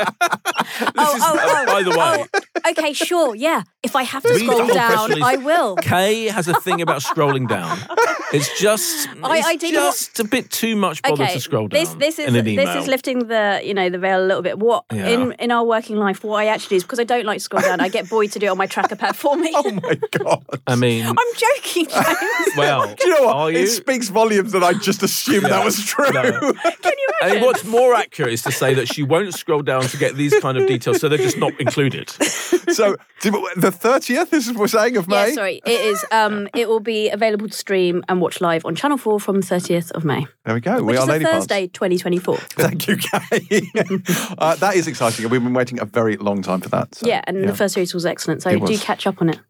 May. By the way, Okay, sure. Yeah. If I have to Read the scroll whole press down, release. I will. Kay has a thing about scrolling down. It's just, I didn't want- just a bit too much bother to scroll down. This in an email. is lifting the veil a little bit. What Yeah. in our working life, what I actually do is because I don't like to scroll down, I get Boyd to do it on my tracker pad for me. Oh my God. I mean, I'm joking, James. well, Do you know what? are you? It speaks volumes that I just assumed that was true. No. Can you I imagine? mean, what's more accurate is to say that she won't scroll down to get these kind of details, so they're just not included. So the 30th, this is what we're saying, of May? Yeah, sorry. It is. It will be available to stream and watch live on Channel 4 from the 30th of May, There we go. which we are is a Lady Parts. Thursday, 2024. Thank you, Kay. That is exciting. We've been waiting a very long time for that. So, Yeah, and the first series was excellent, so It was. do catch up on it.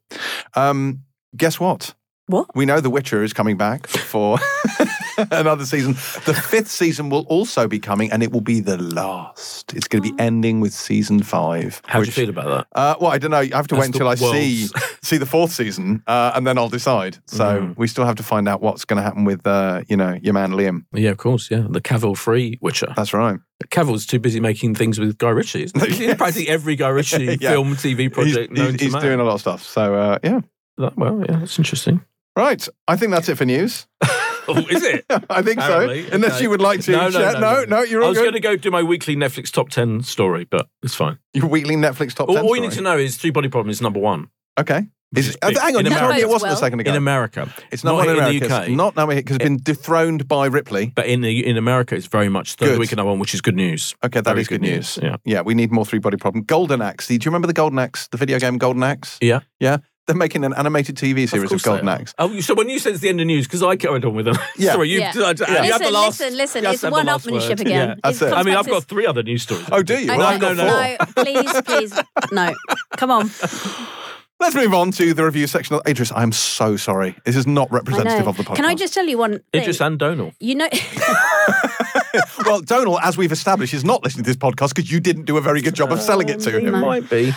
Guess what? What? We know The Witcher is coming back for another season. The 5th season will also be coming, and it will be the last. It's going to be ending with season 5. How do you feel about that? Well, I don't know. I have to That's wait until I the world's- see the 4th season, and then I'll decide. So we still have to find out what's going to happen with, your man Liam. Yeah, of course, yeah. The Cavill-free Witcher. That's right. Cavill's too busy making things with Guy Ritchie, isn't he? He's in practically every Guy Ritchie Yeah. film, TV project known to He's man. doing a lot of stuff. So, yeah. Well, yeah, that's interesting. Right. I think that's it for news. Oh, is it? I think Apparently. so. Unless Okay. you would like to share. No, you're I all was good. going to go do my weekly Netflix top 10 story, but it's fine. Your weekly Netflix top 10 All you need story. to know is Three Body Problem is number one Okay. is big. Hang on, In you told me it America. wasn't a second ago. in America. It's not, hit in in America. the UK. It's not because it's been dethroned by Ripley. But in America, it's very much third Good. week in number one, which is good news. Okay, that Very is good news. Yeah. Yeah, we need more Three Body Problem. Golden Axe. Do you remember the Golden Axe, the video game Golden Axe? Yeah. Yeah. They're making an animated TV series of course Golden they are. Axe. Oh, so when you said it's the end of news, because I carried on with them. Yeah. Sorry, you Yeah. have the last. Listen. you have It's to have the last one-upmanship word. again. Yeah. That's it. I mean, I've Comes got 3 other news stories. Oh, do you? back Well, to- I've got 4. No, please, no. Come on. Let's move on to the review section. Idris, I'm so sorry. This is not I representative know. of the podcast. Can I just tell you one thing? Idris and Donal. You know, Well, Donal, as we've established, is not listening to this podcast because you didn't do a very good job of selling it to It him. might be.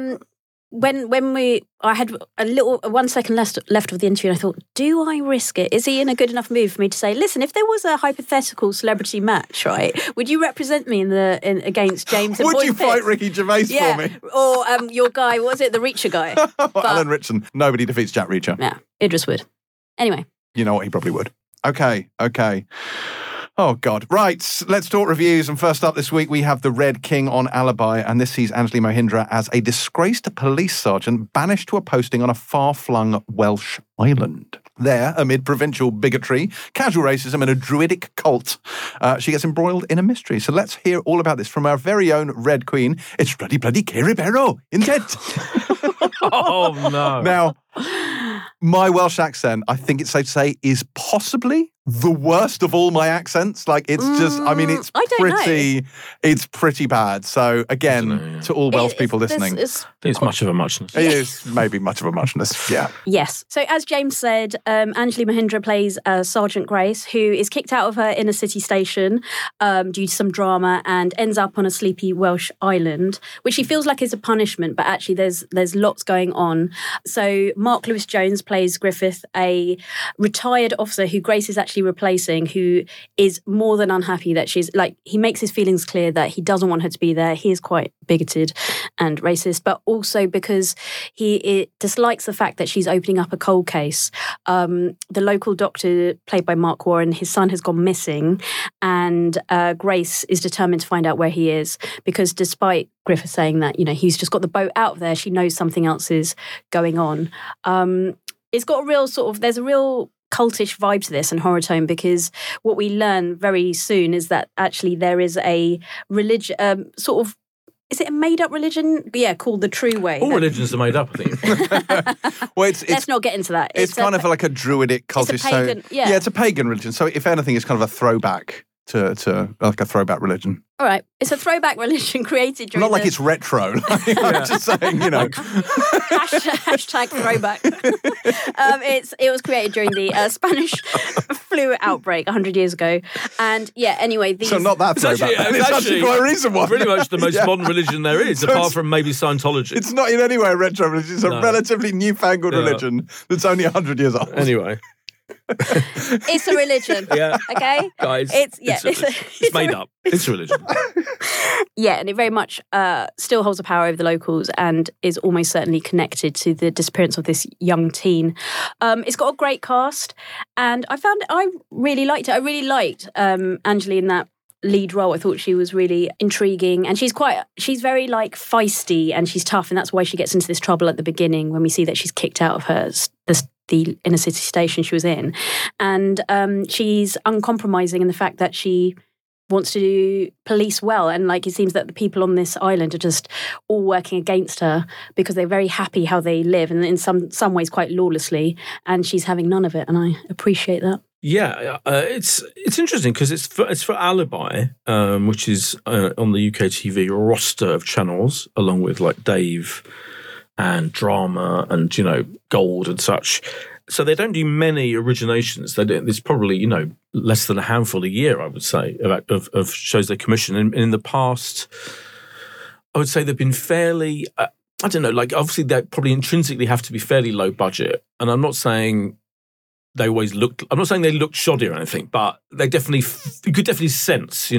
I had a little 1 second left of the interview, and I thought, do I risk it? Is he in a good enough mood for me to say, listen, if there was a hypothetical celebrity match, right, would you represent me against James and Would Boyd you fight Pitts? Ricky Gervais Yeah, for me? or your guy, what was it, the Reacher guy? Alan Ritchson. Nobody defeats Jack Reacher. Yeah, Idris would. Anyway, You know what? He probably would. Okay. Oh, God. Right, let's talk reviews. And first up this week, we have The Red King on Alibi, and this sees Anjali Mohindra as a disgraced police sergeant banished to a posting on a far-flung Welsh island. There, amid provincial bigotry, casual racism, and a druidic cult, she gets embroiled in a mystery. So let's hear all about this from our very own Red Queen. It's bloody Kerry Barrow, isn't it? Oh, no. Now, my Welsh accent, I think it's safe to say, is possibly the worst of all my accents. Like, it's just, I mean, it's pretty bad. So, again, to all Welsh people listening. It's much of a muchness. It is maybe much of a muchness, yeah. Yes. So, as James said, Anjali Mohindra plays Sergeant Grace, who is kicked out of her inner city station due to some drama and ends up on a sleepy Welsh island, which she feels like is a punishment, but actually there's lots going on. So, Mark Lewis-Jones plays Griffith, a retired officer who Grace is actually replacing, who is more than unhappy that she's, like, he makes his feelings clear that he doesn't want her to be there. He is quite bigoted and racist, but also because he dislikes the fact that she's opening up a cold case. The local doctor, played by Mark Warren, his son has gone missing, and Grace is determined to find out where he is, because despite Griffith saying that, he's just got the boat out there, she knows something else is going on. It's got a real there's a real cultish vibe to this and horror tone, because what we learn very soon is that actually there is a religion, is it a made-up religion? Yeah, called the True Way. All religions are made up, I think. Well, let's not get into that. It's kind of like a druidic cultish. It's a pagan, yeah, it's a pagan religion. So if anything, it's kind of a throwback to like a throwback religion. All right. It's a throwback religion created during Not like it's retro. I'm just saying, Hashtag throwback. It was created during the Spanish flu outbreak 100 years ago. And anyway. So not that throwback. It's actually quite a recent one. Pretty much the most modern religion there is, so apart from maybe Scientology. It's not in any way a retro religion. It's a relatively newfangled religion that's only 100 years old. Anyway. It's a religion. Yeah. Okay? Guys, it's made up. It's a religion. Yeah, and it very much still holds the power over the locals and is almost certainly connected to the disappearance of this young teen. It's got a great cast, and I really liked it. I really liked Anjali in that lead role. I thought she was really intriguing, and she's very like feisty, and she's tough, and that's why she gets into this trouble at the beginning when we see that she's kicked out of the inner city station she was in. And she's uncompromising in the fact that she wants to do police well. And like, it seems that the people on this island are just all working against her because they're very happy how they live, and in some ways quite lawlessly. And she's having none of it. And I appreciate that. Yeah, it's interesting because it's for Alibi, which is on the UK TV roster of channels, along with like Dave and Drama and, Gold and such. So they don't do many originations. There's probably, less than a handful a year, I would say, of shows they commission. And in the past, I would say they've been fairly, I don't know, like obviously they probably intrinsically have to be fairly low budget. And I'm not saying they looked shoddy or anything, but they definitely, you could definitely sense,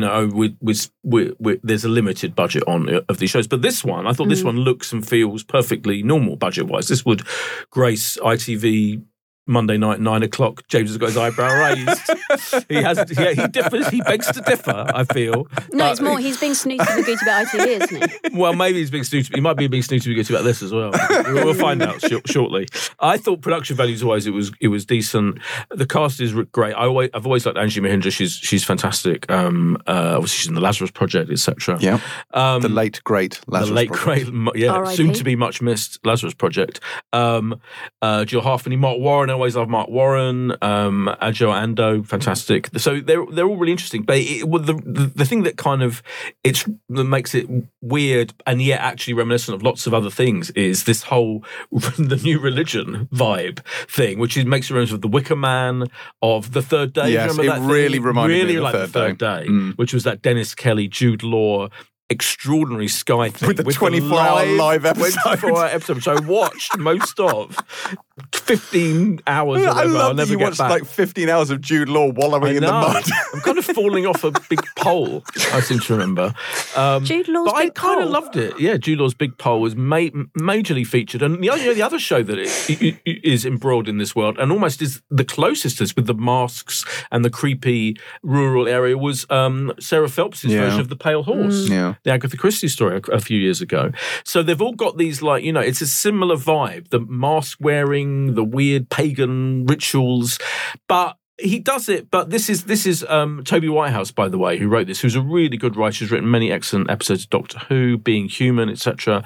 there's a limited budget of these shows. But this one, I thought this one looks and feels perfectly normal budget-wise. This would grace ITV Monday night, 9:00. James has got his eyebrow raised. He begs to differ, I feel. No, it's more, he's being snooty and goody about ITV, isn't he? Well, maybe he's being snooty. He might be being snooty and goody about this as well. We'll find out shortly. I thought production values-wise, it was decent. The cast is great. I've always liked Anjali Mohindra. She's fantastic. Obviously, she's in the Lazarus Project, etc. Yeah. The late great Lazarus Project. Soon to be much missed Lazarus Project. Jill Halfpenny, Mark Warren. I always love Mark Warren, Adjo Ando, fantastic. So they're all really interesting. But the thing that kind of that makes it weird and yet actually reminiscent of lots of other things is this whole the new religion vibe thing, which makes it reminiscent of The Wicker Man, of The Third Day. Yes, it really reminded me of The Third Day, which was that Dennis Kelly, Jude Law extraordinary Sky thing with the 24-hour live episode. 24-hour episode, which I watched most of. 15 hours. Or I whatever, I'll love that never you get watched back. like 15 hours of Jude Law wallowing in the mud. I'm kind of falling off a big pole, I seem to remember. Jude Law's but I Big kind of Pole. loved it. Yeah, Jude Law's Big Pole was majorly featured. And the other show that is embroiled in this world and almost is the closest to us with the masks and the creepy rural area was Sarah Phelps' version of The Pale Horse, Yeah. the Agatha Christie story a few years ago. So they've all got these, like, you know, it's a similar vibe, the mask wearing, the weird pagan rituals, but he does it. But this is Toby Whitehouse, by the way, who wrote this, who's a really good writer, who's written many excellent episodes of Doctor Who, Being Human, etc.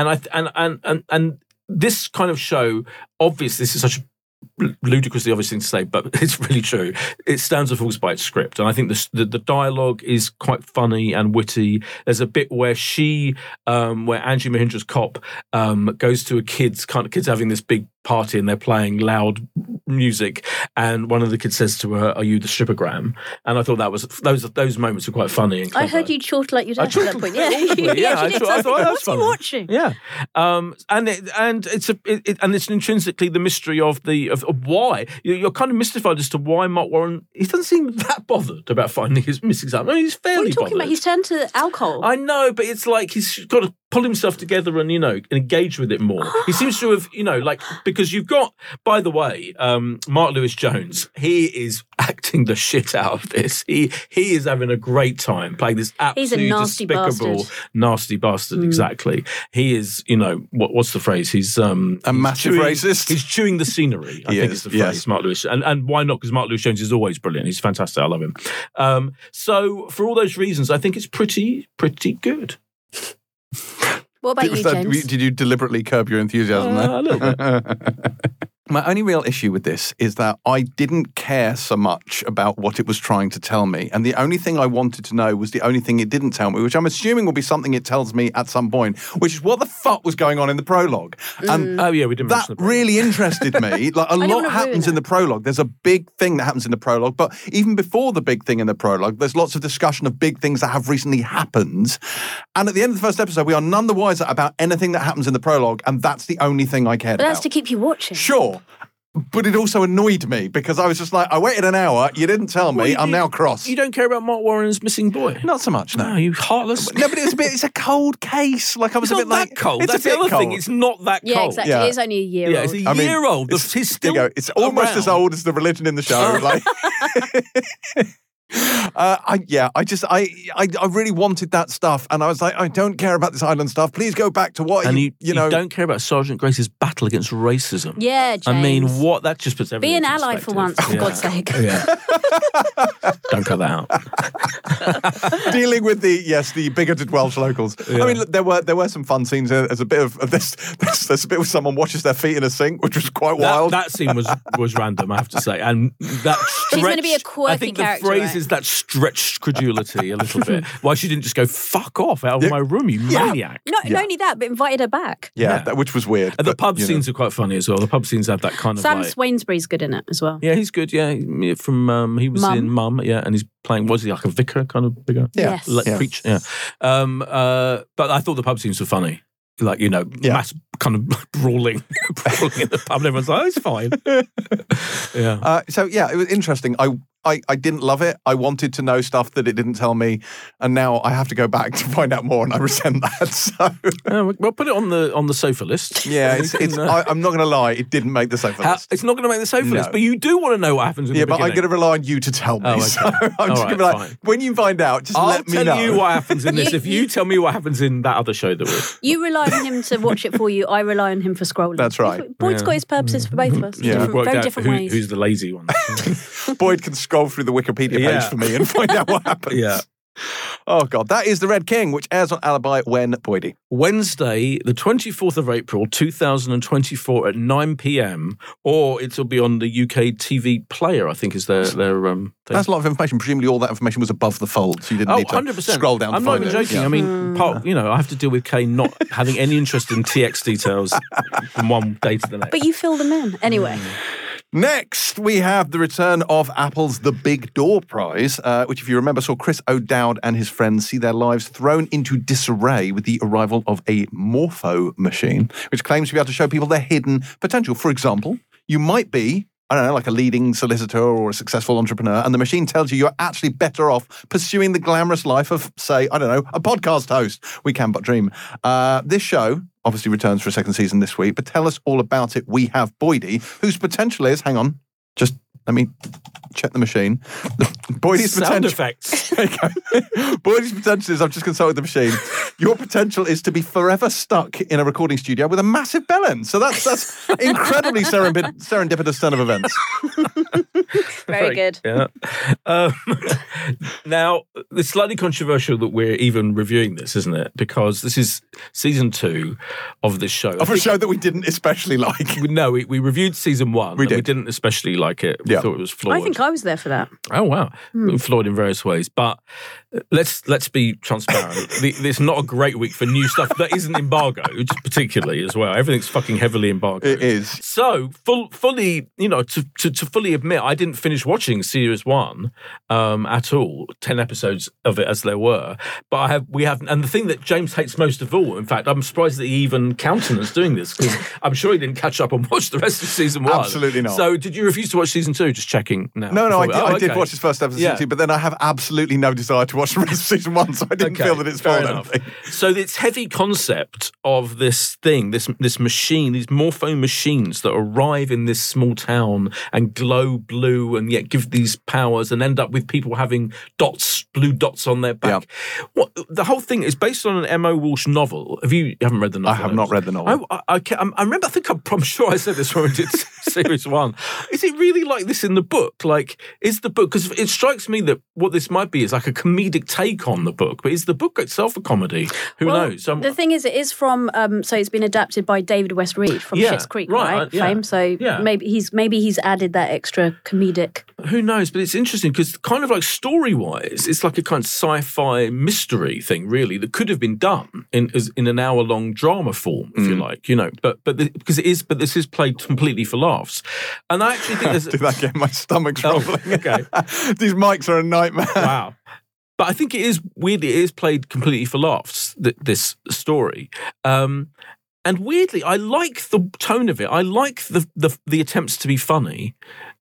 And this kind of show, obviously, this is such a ludicrously obvious thing to say, but it's really true. It stands or falls by its script, and I think the dialogue is quite funny and witty. There's a bit where where Angie Mahindra's cop goes to kids having this big party and they're playing loud music, and one of the kids says to her, "Are you the strippergram?" And I thought that was those moments were quite funny and clever. I heard you chortle like your dad at that point. Yeah, Yeah, I thought that was What's he funny. watching? Yeah, and it's intrinsically the mystery of why you're kind of mystified as to why Mark Warren, he doesn't seem that bothered about finding his missing son. I mean, he's What are fairly you talking bothered. about? He's turned to alcohol. I know, but it's like he's got to pull himself together and, engage with it more. He seems to have, because you've got, by the way, Mark Lewis-Jones, he is acting the shit out of this. He is having a great time playing this absolutely nasty despicable, bastard. nasty bastard, exactly. He is, what's the phrase? He's A massive racist. He's chewing the scenery, I think is the phrase, yes. Mark Lewis. And why not? Because Mark Lewis-Jones is always brilliant. He's fantastic. I love him. So for all those reasons, I think it's pretty good. What about you, James? Did you deliberately curb your enthusiasm there? A little bit. My only real issue with this is that I didn't care so much about what it was trying to tell me. And the only thing I wanted to know was the only thing it didn't tell me, which I'm assuming will be something it tells me at some point, which is what the fuck was going on in the prologue. And Oh, yeah, we didn't that mention the prologue. really interested me. Like, a don't lot wanna happens ruin in the prologue. There's a big thing that happens in the prologue, but even before the big thing in the prologue, there's lots of discussion of big things that have recently happened. And at the end of the first episode, we are none the wiser about anything that happens in the prologue, and that's the only thing I cared But about. that's to keep you watching. Sure. But it also annoyed me because I was just like, I waited an hour, you didn't tell me, I'm now cross. You don't care about Mark Warren's missing boy? Not so much, no. No, you heartless. No, but it's a cold case. Like, I was It's a not bit like, that cold. It's That's a bit the other cold. thing. It's not that cold. Yeah, exactly. Yeah. It is only a year Yeah, old. it's a I mean, year old. It's, He's still there you go. It's almost as around. old as the religion in the show. Like, I really wanted that stuff, and I was like, I don't care about this island stuff. Please go back to what And you know. you don't care about Sergeant Grace's battle against racism. Yeah, James. I mean, what? That just puts everything Be an into ally for perspective. once, for God's sake. Yeah. Don't cut that out. Dealing with the bigoted Welsh locals. I mean, look, there were some fun scenes. There's a bit of this. There's a bit where someone washes their feet in a sink, which was quite wild. That scene was random, I have to say, and that She's meant to be a stretched- quirky I think the character, phrase right? is that stretched credulity a little bit. Why she didn't just go fuck off out of my room, you maniac. Not only that, but invited her back. yeah, which was weird. And the but, pub you know. scenes are quite funny as well. The pub scenes have that kind of Sam like, Swainsbury's good in it as well. yeah, he's good. Yeah, from he was Mum. in Mum. Yeah, and he's playing. Was he like a vicar kind of bigger? Yeah. Yes. Like Yeah. preach. Yeah. But I thought the pub scenes were funny. Like, mass kind of brawling in the pub. And everyone's like, oh, it's fine. Yeah. So yeah, it was interesting. I didn't love it. I wanted to know stuff that it didn't tell me, and now I have to go back to find out more, and I resent that. So Well, put it on the sofa list. yeah, You it's. can, I'm not going to lie, it didn't make the sofa list. it's not going to make the sofa No. list, but you do want to know what happens in Yeah, the but I'm beginning. going to rely on you to tell me. Oh, okay. So I'm just All going to right, be like, fine. when you find out, just I'll let me know. tell you what happens in this if you tell me what happens in that other show that we're... You rely on him to watch it for you. I rely on him for scrolling. That's right. Boyd's got his purposes for both of us. Yeah. Different, Worked very out different ways. who's the lazy one. Boyd can scroll through the Wikipedia page Yeah. for me and find out what happens. Yeah. Oh, God. That is The Red King, which airs on Alibi when, Boydie? Wednesday, the 24th of April, 2024 at 9 p.m, or it'll be on the UK TV player, I think is their thing. That's a lot of information. Presumably all that information was above the fold, so you didn't Oh, need to 100%. scroll down I'm to not find even it. joking. Yeah. I mean, I have to deal with Kane not having any interest in TX details from one day to the next. But you fill them in. Anyway. Next, we have the return of Apple's The Big Door Prize, which, if you remember, saw Chris O'Dowd and his friends see their lives thrown into disarray with the arrival of a Morpho machine, which claims to be able to show people their hidden potential. For example, you might be, I don't know, like a leading solicitor or a successful entrepreneur, and the machine tells you you're actually better off pursuing the glamorous life of, say, I don't know, a podcast host. We can but dream. This show obviously returns for a second season this week, but tell us all about it. We have Boydie, whose potential is, hang on, just let me check the machine. Boydie's Sound potential. effects. There you go. Boydie's potential is, I've just consulted the machine. Your potential is to be forever stuck in a recording studio with a massive bellend. So that's incredibly serendipitous turn of events. Very good. Yeah. Now, it's slightly controversial that we're even reviewing this, isn't it? Because this is season 2 of this show. Of a show that we didn't especially like. No, we reviewed season 1. We did. We didn't especially like it. We thought it was flawed. I think I was there for that. Oh, wow. Flawed in various ways. But let's be transparent. It's not a great week for new stuff that isn't embargoed, particularly as well. Everything's fucking heavily embargoed. It is. So, fully, to fully admit, I didn't finish watching series 1 at all, 10 episodes of it as there were. But we have, and the thing that James hates most of all, in fact, I'm surprised that he even countenanced doing this, because I'm sure he didn't catch up and watch the rest of season 1. Absolutely not. So, did you refuse to watch season 2? Just checking now. No, I did okay. watch his first episode of season 2, but then I have absolutely no desire to watch the rest of season 1, so I didn't feel that it's fair for enough. anything. So it's heavy concept of this thing, this machine, these Morpho machines that arrive in this small town and glow blue and yet give these powers and end up with people having blue dots on their back. Yeah. The whole thing is based on an M.O. Walsh novel. You haven't read the novel? I have not read the novel. I remember, I'm sure I said this when we did series 1. Is it really like this in the book? Like, is the book, because it strikes me that what this might be is like a comedic take on the book, but is the book itself a comedy? Who knows? The thing is, it is from, so it's been adapted by David West Reed from Schitt's Creek, right? Fame. So maybe he's added that extra comedic. Who knows? But it's interesting because kind of like story-wise, it's like a kind of sci-fi mystery thing, really, that could have been done in an hour-long drama form, if you like, But this is played completely for laughs, and I actually think there's. Did that get my stomach rumbling? Okay, these mics are a nightmare. Wow. But I think it is weirdly, it is played completely for laughs, this story. And weirdly, I like the tone of it. I like the attempts to be funny.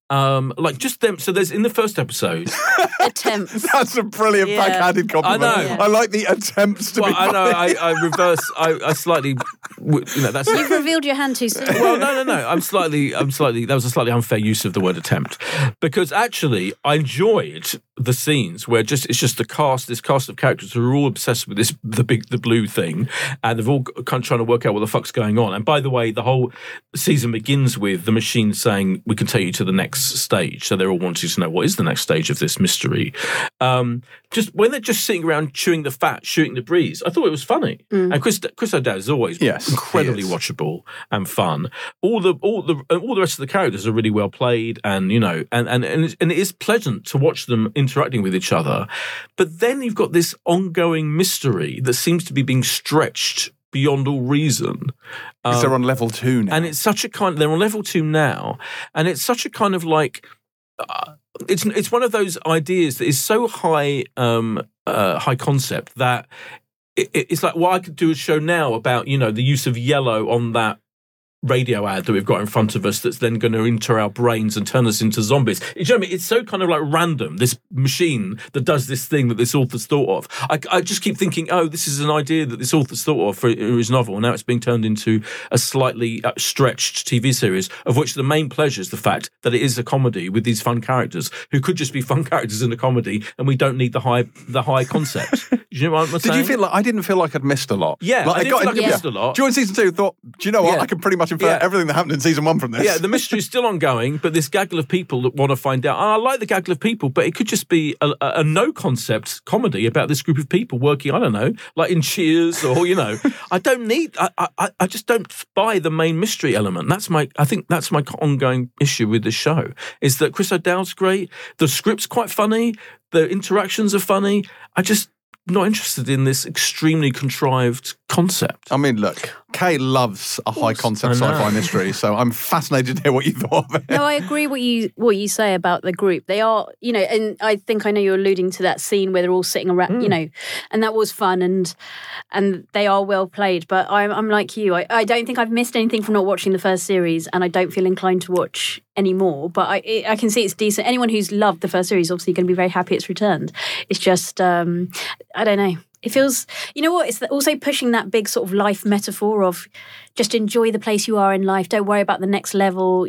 Like just them. So there's in the first episode. Attempts. That's a brilliant backhanded compliment. I know. I like the attempts to be funny. I know. I reverse. I slightly. That's. You've revealed your hand too soon. Well, no. I'm slightly. That was a slightly unfair use of the word attempt, because actually I enjoyed the scenes where it's just this cast of characters who are all obsessed with the blue thing, and they've all kind of trying to work out what the fuck's going on. And by the way, the whole season begins with the machine saying, "We can take you to the next stage." So they're all wanting to know what is the next stage of this mystery. Just when they're just sitting around chewing the fat, shooting the breeze, I thought it was funny. And Chris O'Dowd is always incredibly watchable and fun. All the rest of the characters are really well played, and and it is pleasant to watch them interacting with each other. But then you've got this ongoing mystery that seems to be being stretched beyond all reason. Because they're on level 2 now. And it's such a kind. They're on level 2 now, and it's such a kind of like. It's one of those ideas that is so high concept that it's like, well, I could do a show now about the use of yellow on that radio ad that we've got in front of us that's then going to enter our brains and turn us into zombies. You know what I mean? It's so kind of like random, this machine that does this thing that this author's thought of. I just keep thinking, this is an idea that this author's thought of for his novel, and now it's being turned into a slightly stretched TV series, of which the main pleasure is the fact that it is a comedy with these fun characters who could just be fun characters in a comedy, and we don't need the high concept. Do you know what I'm saying? Did you feel like I didn't feel like I'd missed a lot? Yeah, I didn't feel like I missed a lot. During season 2, thought, do you know what? I can pretty much infer everything that happened in season 1 from this. Yeah, the mystery's still ongoing, but this gaggle of people that want to find out. And I like the gaggle of people, but it could just be a no-concept comedy about this group of people working, I don't know, like in Cheers or, I don't need, I just don't buy the main mystery element. I think that's my ongoing issue with the show, is that Chris O'Dowd's great, the script's quite funny, the interactions are funny. I just not interested in this extremely contrived concept. I mean, look, Kay loves a high concept I know. sci-fi mystery, so I'm fascinated to hear what you thought of it. No, I agree what you say about the group. They are, and I think I know you're alluding to that scene where they're all sitting around, and that was fun and they are well played. But I'm like you. I don't think I've missed anything from not watching the first series, and I don't feel inclined to watch anymore. But I can see it's decent. Anyone who's loved the first series is obviously going to be very happy it's returned. It's just I don't know. It feels, you know what, it's also pushing that big sort of life metaphor of just enjoy the place you are in life. Don't worry about the next level.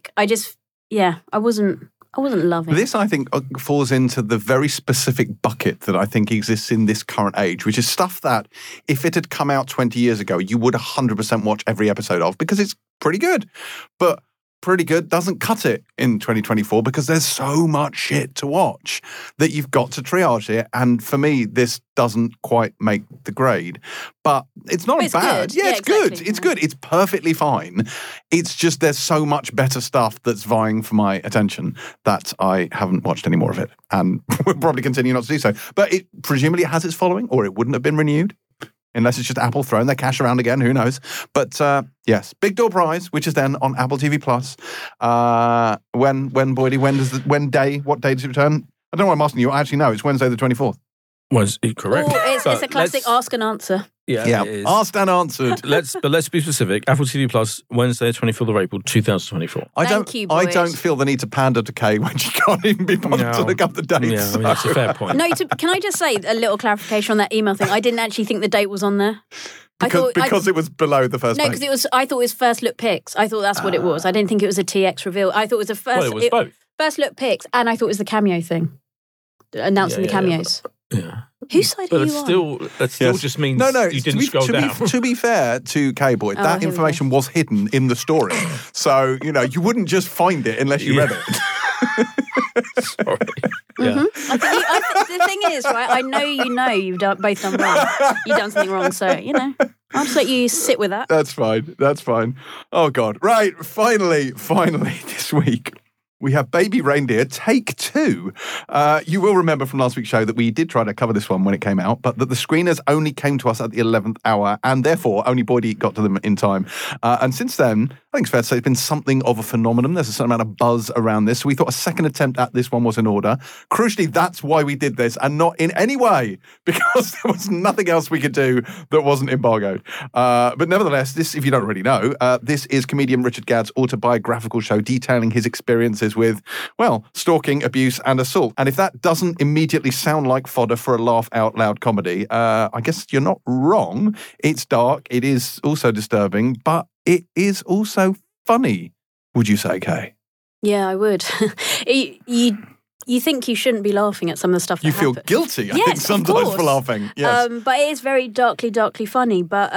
I wasn't loving it. This, I think, falls into the very specific bucket that I think exists in this current age, which is stuff that if it had come out 20 years ago, you would 100% watch every episode of because it's pretty good. But pretty good doesn't cut it in 2024 because there's so much shit to watch that you've got to triage it. And for me, this doesn't quite make the grade. But it's not bad. Good. Yeah, it's exactly. good. It's good. It's perfectly fine. It's just there's so much better stuff that's vying for my attention that I haven't watched any more of it. And will probably continue not to do so. But it presumably has its following, or it wouldn't have been renewed. Unless it's just Apple throwing their cash around again, who knows? But yes, Big Door Prize, which is then on Apple TV Plus. When Boydie, what day does it return? I don't know why I'm asking you. I actually know it's Wednesday the 24th. Was it correct? Oh, it's a classic ask and answer. Yeah, it is. Asked and answered. Let's be specific. Apple TV Plus, Wednesday, 24th of April, 2024. Thank you, I boys. don't feel the need to pander to Kay when she can't even be bothered to look up the dates. Yeah, I mean, that's a fair point. No, can I just say a little clarification on that email thing? I didn't actually think the date was on there. Because it was below the first No, page. because I thought it was first look pics. I thought that's what it was. I didn't think it was a TX reveal. I thought it was a first. Well, it was both. First look pics, and I thought it was the cameo thing, announcing the cameos. Yeah. Whose side But are it you on? still just means you didn't scroll down. To be fair to Kay Boyd, that here we information was hidden in the story. So, you wouldn't just find it unless you read it. Sorry. Yeah. The thing is, right? I know you've both done wrong. You've done something wrong, so I'll just let you sit with that. That's fine. Oh, God. Right, finally, this week, we have Baby Reindeer Take 2. You will remember from last week's show that we did try to cover this one when it came out, but that the screeners only came to us at the 11th hour, and therefore only Boydie got to them in time. And since then, I think it's fair to say it's been something of a phenomenon. There's a certain amount of buzz around this. So we thought a second attempt at this one was in order. Crucially, that's why we did this, and not in any way because there was nothing else we could do that wasn't embargoed. But nevertheless, this, if you don't already know, this is comedian Richard Gadd's autobiographical show detailing his experiences with, stalking, abuse, and assault. And if that doesn't immediately sound like fodder for a laugh out loud comedy, I guess you're not wrong. It's dark. It is also disturbing, but it is also funny. Would you say, Kay? Yeah, I would. You think you shouldn't be laughing at some of the stuff that You feel happens. guilty, I Yes, think, of sometimes course. for laughing. Yes. But it is very darkly funny. But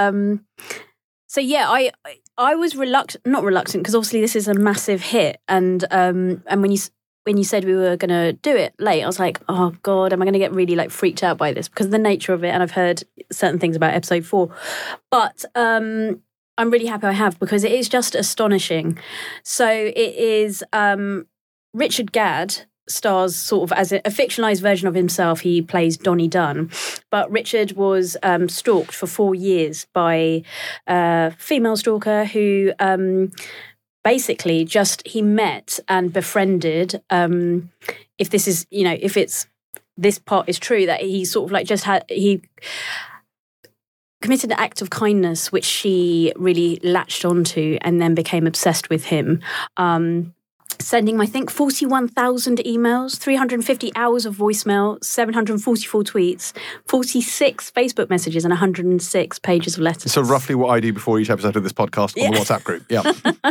so yeah, I was not reluctant, because obviously this is a massive hit, and when you said we were going to do it late, I was like, oh God, am I going to get really freaked out by this because of the nature of it? And I've heard certain things about episode 4, but I'm really happy I have, because it is just astonishing. So it is Richard Gadd stars sort of as a fictionalized version of himself. He plays Donnie Dunn, but Richard was stalked for 4 years by a female stalker who basically he met and befriended. If this is, if this part is true, that he sort of he committed an act of kindness which she really latched onto and then became obsessed with him. Sending, I think, 41,000 emails, 350 hours of voicemail, 744 tweets, 46 Facebook messages, and 106 pages of letters. So roughly what I do before each episode of this podcast on the WhatsApp group. Yeah.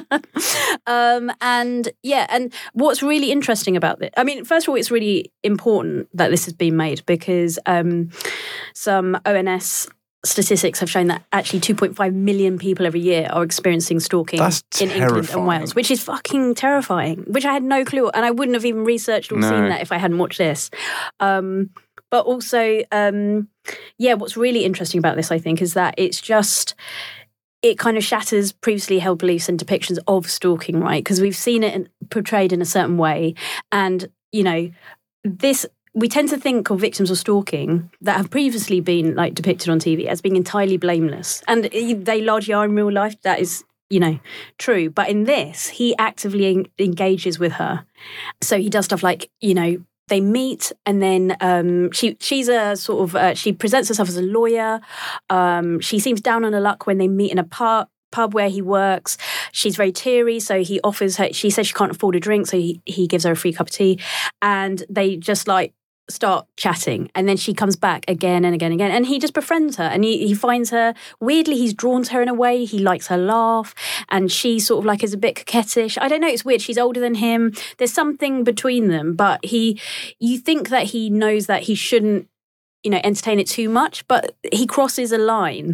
And what's really interesting about this, I mean, first of all, it's really important that this has been made, because some ONS statistics have shown that actually 2.5 million people every year are experiencing stalking in England and Wales, which is fucking terrifying, which I had no clue, and I wouldn't have even researched or seen that if I hadn't watched this. But also, what's really interesting about this, I think, is that it kind of shatters previously held beliefs and depictions of stalking, right? Because we've seen it portrayed in a certain way, and, this we tend to think of victims of stalking that have previously been like depicted on TV as being entirely blameless, and they largely are in real life. That is, true. But in this, he actively engages with her. So he does stuff like, they meet, and then she's a sort of she presents herself as a lawyer. She seems down on her luck when they meet in a pub where he works. She's very teary, so he offers her. She says she can't afford a drink, so he gives her a free cup of tea, and they just like start chatting, and then she comes back again and again and again, and he just befriends her, and he finds her, weirdly he's drawn to her in a way. He likes her laugh, and she sort of like is a bit coquettish. I don't know, it's weird. She's older than him. There's something between them, but you think that he knows that he shouldn't entertain it too much, but he crosses a line,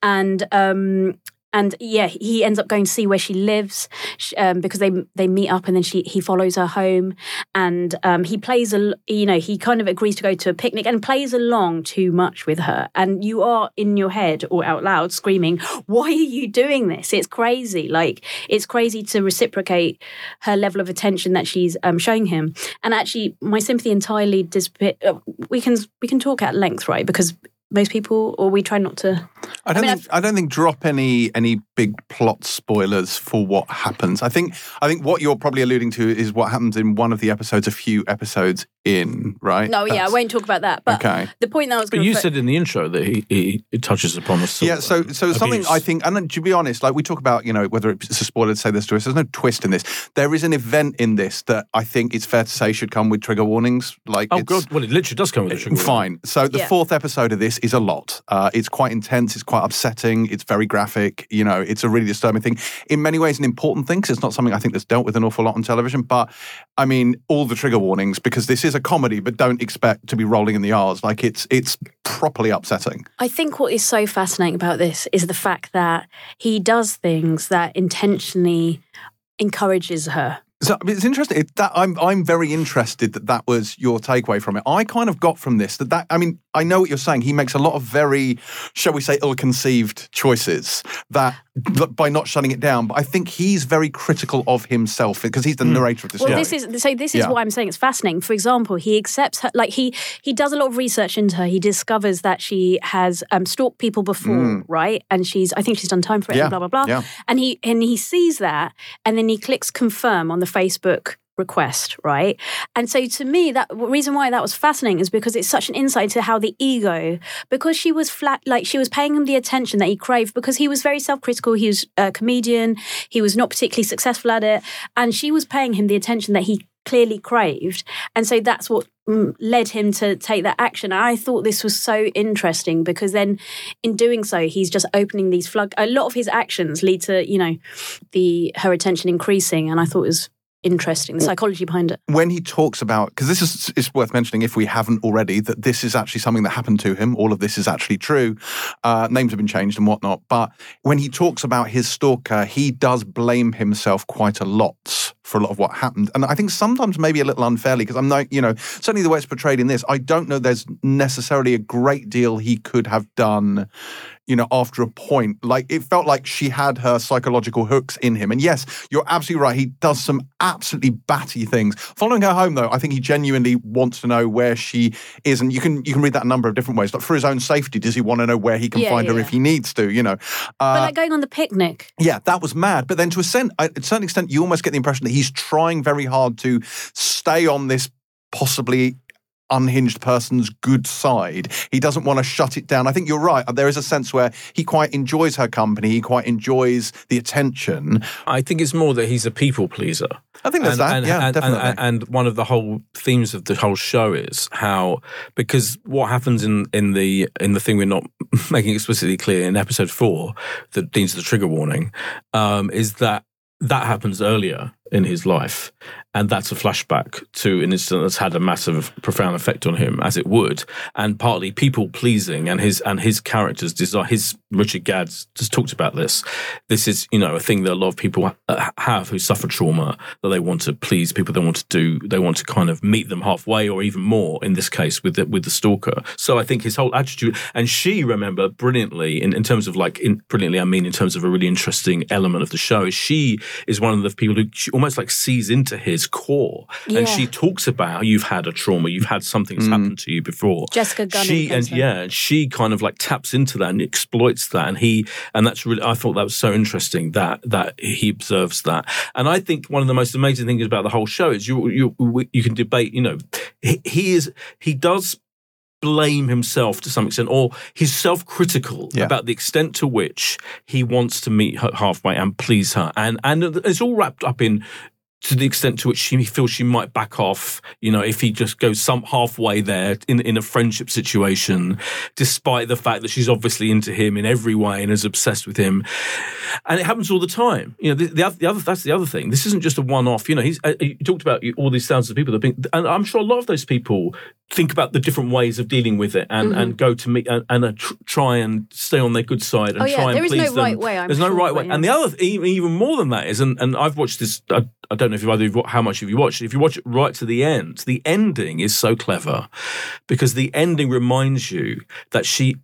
and yeah, he ends up going to see where she lives because they meet up, and then he follows her home, and he plays he kind of agrees to go to a picnic and plays along too much with her, and you are in your head or out loud screaming, "Why are you doing this? It's crazy! Like it's crazy to reciprocate her level of attention that she's showing him." And actually, my sympathy entirely we can talk at length, right? Because most people, or we try not to. I don't think drop any big plot spoilers for what happens. I think what you're probably alluding to is what happens in one of the episodes, a few episodes in, right? No, I won't talk about that. But okay. The point that I was going to... But you said in the intro that he touches upon the sort so something I think, and to be honest, like we talk about, whether it's a spoiler to say this to us, there's no twist in this. There is an event in this that I think it's fair to say should come with trigger warnings. Like, God, well, it literally does come with a trigger warning. Fine. So the fourth episode of this is a lot. It's quite intense. It's quite upsetting. It's very graphic. It's a really disturbing thing. In many ways, an important thing, because it's not something I think that's dealt with an awful lot on television. But I mean, all the trigger warnings, because this is a comedy, but don't expect to be rolling in the R's. Like it's properly upsetting. I think what is so fascinating about this is the fact that he does things that intentionally encourages her. So it's interesting that I'm very interested that was your takeaway from it. I kind of got from this that I mean, I know what you're saying. He makes a lot of very, shall we say, ill-conceived choices that by not shutting it down. But I think he's very critical of himself because he's the narrator of this story. This is why I'm saying it's fascinating. For example, he accepts her, like he does a lot of research into her. He discovers that she has stalked people before, right? And I think she's done time for it, and blah blah blah. Yeah. And he sees that, and then he clicks confirm on the Facebook request, right? And so to me, that reason why that was fascinating is because it's such an insight into how the ego, because she was she was paying him the attention that he craved, because he was very self-critical. He was a comedian. He was not particularly successful at it. And she was paying him the attention that he clearly craved. And so that's what led him to take that action. I thought this was so interesting because then in doing so, he's just opening these a lot of his actions lead to, her attention increasing. And I thought it was interesting, the psychology behind it. When he talks about, because this is worth mentioning if we haven't already, that this is actually something that happened to him. All of this is actually true. Names have been changed and whatnot. But when he talks about his stalker, he does blame himself quite a lot for a lot of what happened. And I think sometimes maybe a little unfairly, because I'm not, certainly the way it's portrayed in this, I don't know there's necessarily a great deal he could have done, after a point. Like, it felt like she had her psychological hooks in him. And yes, you're absolutely right. He does some absolutely batty things. Following her home, though, I think he genuinely wants to know where she is. And you can read that a number of different ways. Like, for his own safety, does he want to know where he can find her if he needs to, But like going on the picnic. Yeah, that was mad. But then to a certain extent, you almost get the impression that he's trying very hard to stay on this possibly unhinged person's good side. He doesn't want to shut it down. I think you're right. There is a sense where he quite enjoys her company. He quite enjoys the attention. I think it's more that he's a people pleaser. I think that's definitely. And one of the whole themes of the whole show is how, because what happens in the thing we're not making explicitly clear in episode 4 that needs the trigger warning, is that happens earlier in his life, and that's a flashback to an incident that's had a massive, profound effect on him, as it would, and partly people pleasing and his character's desire. Richard Gadd's just talked about this. This is a thing that a lot of people have who suffer trauma, that they want to please people. They want to kind of meet them halfway, or even more in this case with the stalker. So I think his whole attitude, and she, remember, brilliantly in terms of brilliantly, I mean in terms of a really interesting element of the show, is she is one of the people who almost like sees into his core. Yeah. And she talks about how you've had a trauma, you've had something that's happened to you before. Jessica Gunning. She kind of like taps into that and exploits that. And that's really, I thought that was so interesting that he observes that. And I think one of the most amazing things about the whole show is you can debate, he does blame himself to some extent, or he's self-critical about the extent to which he wants to meet her halfway and please her. And it's all wrapped up in to the extent to which he feels she might back off, if he just goes some halfway there in a friendship situation, despite the fact that she's obviously into him in every way and is obsessed with him. And it happens all the time. That's the other thing. This isn't just a one-off. He talked about all these thousands of people and I'm sure a lot of those people think about the different ways of dealing with it and go to meet and try and stay on their good side and try and please them. There is no right way. There's no right way. And the other, even more than that is, and I've watched this, I don't know if either of you, how much have you watched it. If you watch it right to the end, the ending is so clever because the ending reminds you that she's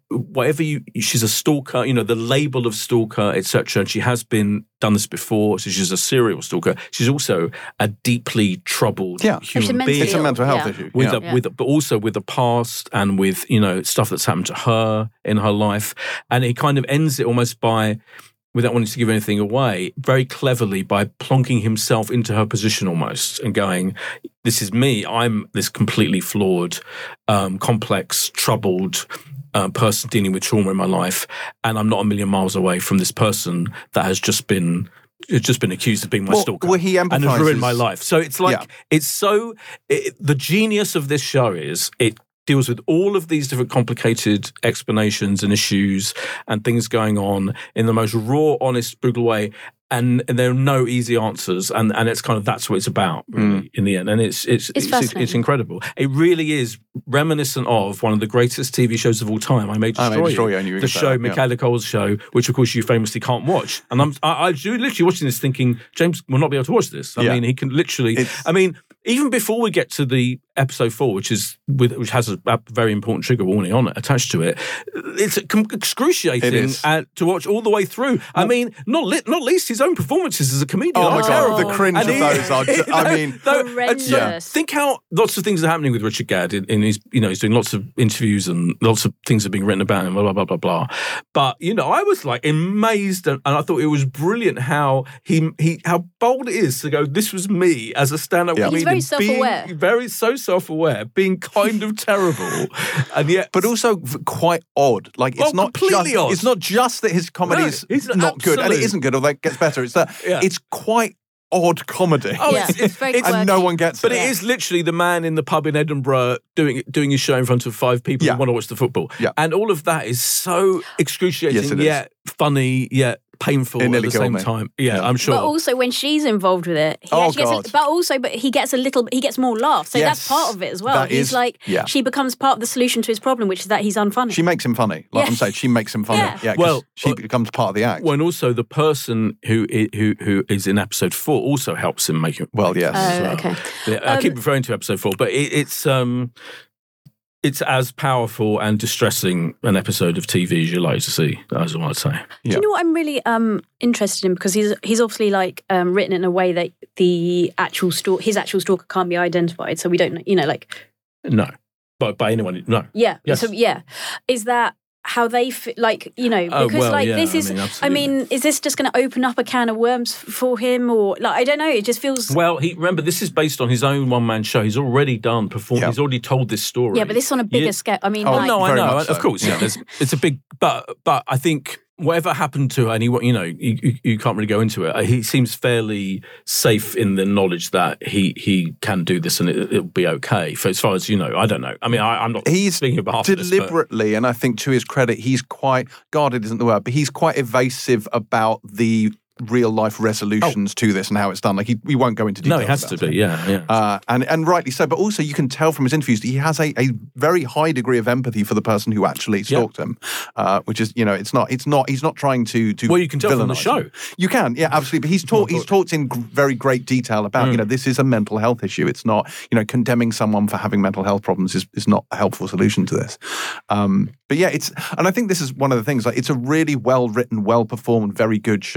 a stalker, the label of stalker, etc. And she has done this before, so she's a serial stalker. She's also a deeply troubled human being. It's a mental health issue. But also with the past and with, stuff that's happened to her in her life. And he kind of ends it almost by, without wanting to give anything away, very cleverly by plonking himself into her position almost and going, this is me. I'm this completely flawed, complex, troubled person dealing with trauma in my life. And I'm not a million miles away from this person that has just been accused of being my stalker he empathizes and has ruined my life. So it's like, the genius of this show is it deals with all of these different complicated explanations and issues and things going on in the most raw, honest, brutal way. And there are no easy answers, and it's kind of that's what it's about really, in the end, and it's incredible. It really is reminiscent of one of the greatest TV shows of all time, I May Destroy You, the show, Michaela Cole's show, which of course you famously can't watch. And I literally watching this thinking James will not be able to watch this. I mean, he can literally. Even before we get to the episode 4, which has a very important trigger warning on it attached to it, it's excruciating to watch all the way through. I mean, not least his own performances as a comedian. Oh my God, the cringe of those are. Horrendous. Think how lots of things are happening with Richard Gadd in his. He's doing lots of interviews and lots of things are being written about him. Blah blah blah blah blah. But I was like amazed, and I thought it was brilliant how how bold it is to go. This was me as a stand-up comedian. He's very self-aware. So self-aware, being kind of terrible, and yet, but also quite odd. Like it's not completely odd. It's not just that his comedy is not good, and it isn't good, or that gets better. It's that it's quite odd comedy. It's very and no one gets it. But it is literally the man in the pub in Edinburgh doing his show in front of 5 people who want to watch the football. Yeah. And all of that is so excruciating, yet funny, yet painful at the same time. Yeah, I'm sure. But also when she's involved with it, he gets more laughs. So that's part of it as well. She becomes part of the solution to his problem, which is that he's unfunny. She makes him funny. I'm saying, she makes him funny. Yeah. She becomes part of the act. Well, and also the person who is in episode 4 also helps him make it. Well, yes. Okay. Yeah, I keep referring to episode 4, but it's as powerful and distressing an episode of TV as you like to see, as I want to say. Yeah. Do you know what I'm really interested in? Because he's obviously written in a way that his actual stalker can't be identified, so we don't know, No. But by anyone, no. Yeah. Yes. So, is that how they this is, is this just going to open up a can of worms for him, or I don't know, it just feels... Well, remember, this is based on his own one-man show. He's already done performing, he's already told this story. Yeah, but this is on a bigger scale. I mean, I know, of course, it's a big, but I think whatever happened to her, and you can't really go into it. He seems fairly safe in the knowledge that he can do this and it'll be okay. For as far as I don't know. I mean, I'm not. He's speaking about deliberately, and I think to his credit, he's quite guarded. Isn't the word, but he's quite evasive about the real life resolutions to this and how it's done. Like he won't go into detail. No, it has to be, and rightly so. But also, you can tell from his interviews that he has a very high degree of empathy for the person who actually stalked him, which is he's not trying to. Well, you can tell from the show. You can, absolutely. But he's talked in very great detail about this is a mental health issue. It's not condemning someone for having mental health problems is not a helpful solution to this. But and I think this is one of the things. Like, it's a really well written, well performed, very good show.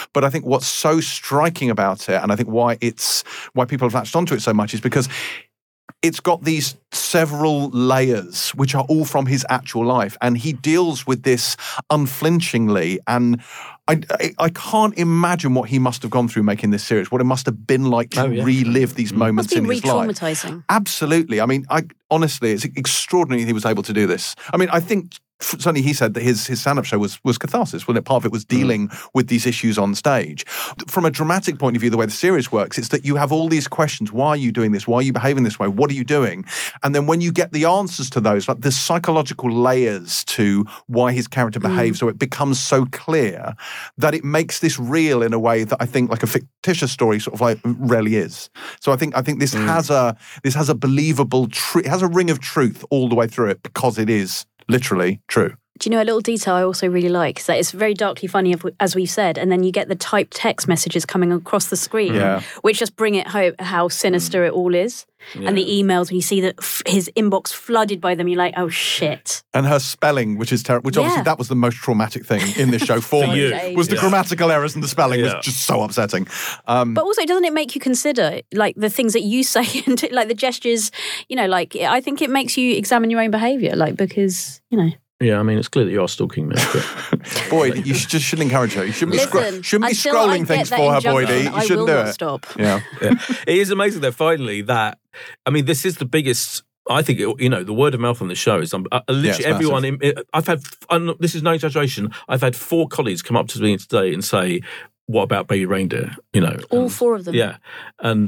But I think what's so striking about it, and I think why people have latched onto it so much, is because it's got these several layers, which are all from his actual life. And he deals with this unflinchingly. And I can't imagine what he must have gone through making this series, what it must have been like to relive these moments in his life. Must be re-traumatizing. Absolutely. I mean, honestly, it's extraordinary he was able to do this. I mean, I think certainly he said that his stand-up show was catharsis, wasn't it? Part of it was dealing with these issues on stage. From a dramatic point of view, the way the series works, it's that you have all these questions. Why are you doing this? Why are you behaving this way? What are you doing? And then when you get the answers to those, like the psychological layers to why his character behaves, so it becomes so clear that it makes this real in a way that I think like a fictitious story sort of like rarely is. So I think this has a believable, it has a ring of truth all the way through it because it is literally true. Do you know a little detail I also really like is that it's very darkly funny, as we've said, and then you get the typed text messages coming across the screen, which just bring it home how sinister it all is. Yeah. And the emails, when you see that his inbox flooded by them, you're like, oh shit. And her spelling, which is terrible, which obviously that was the most traumatic thing in this show for me, was the grammatical errors and the spelling was just so upsetting. But also, doesn't it make you consider like the things that you say and like the gestures, you know, like I think it makes you examine your own behaviour, like because, you know. Yeah, I mean, it's clear that you are stalking me. Boyd, you just shouldn't encourage her. You shouldn't be scrolling things for her, Boydie. You shouldn't do it. Stop. Yeah. It is amazing that finally that, I mean, this is the biggest, I think, you know, the word of mouth on the show is literally everyone. I've had, this is no exaggeration, I've had 4 colleagues come up to me today and say, what about Baby Reindeer? You know, all 4 of them. Yeah. And,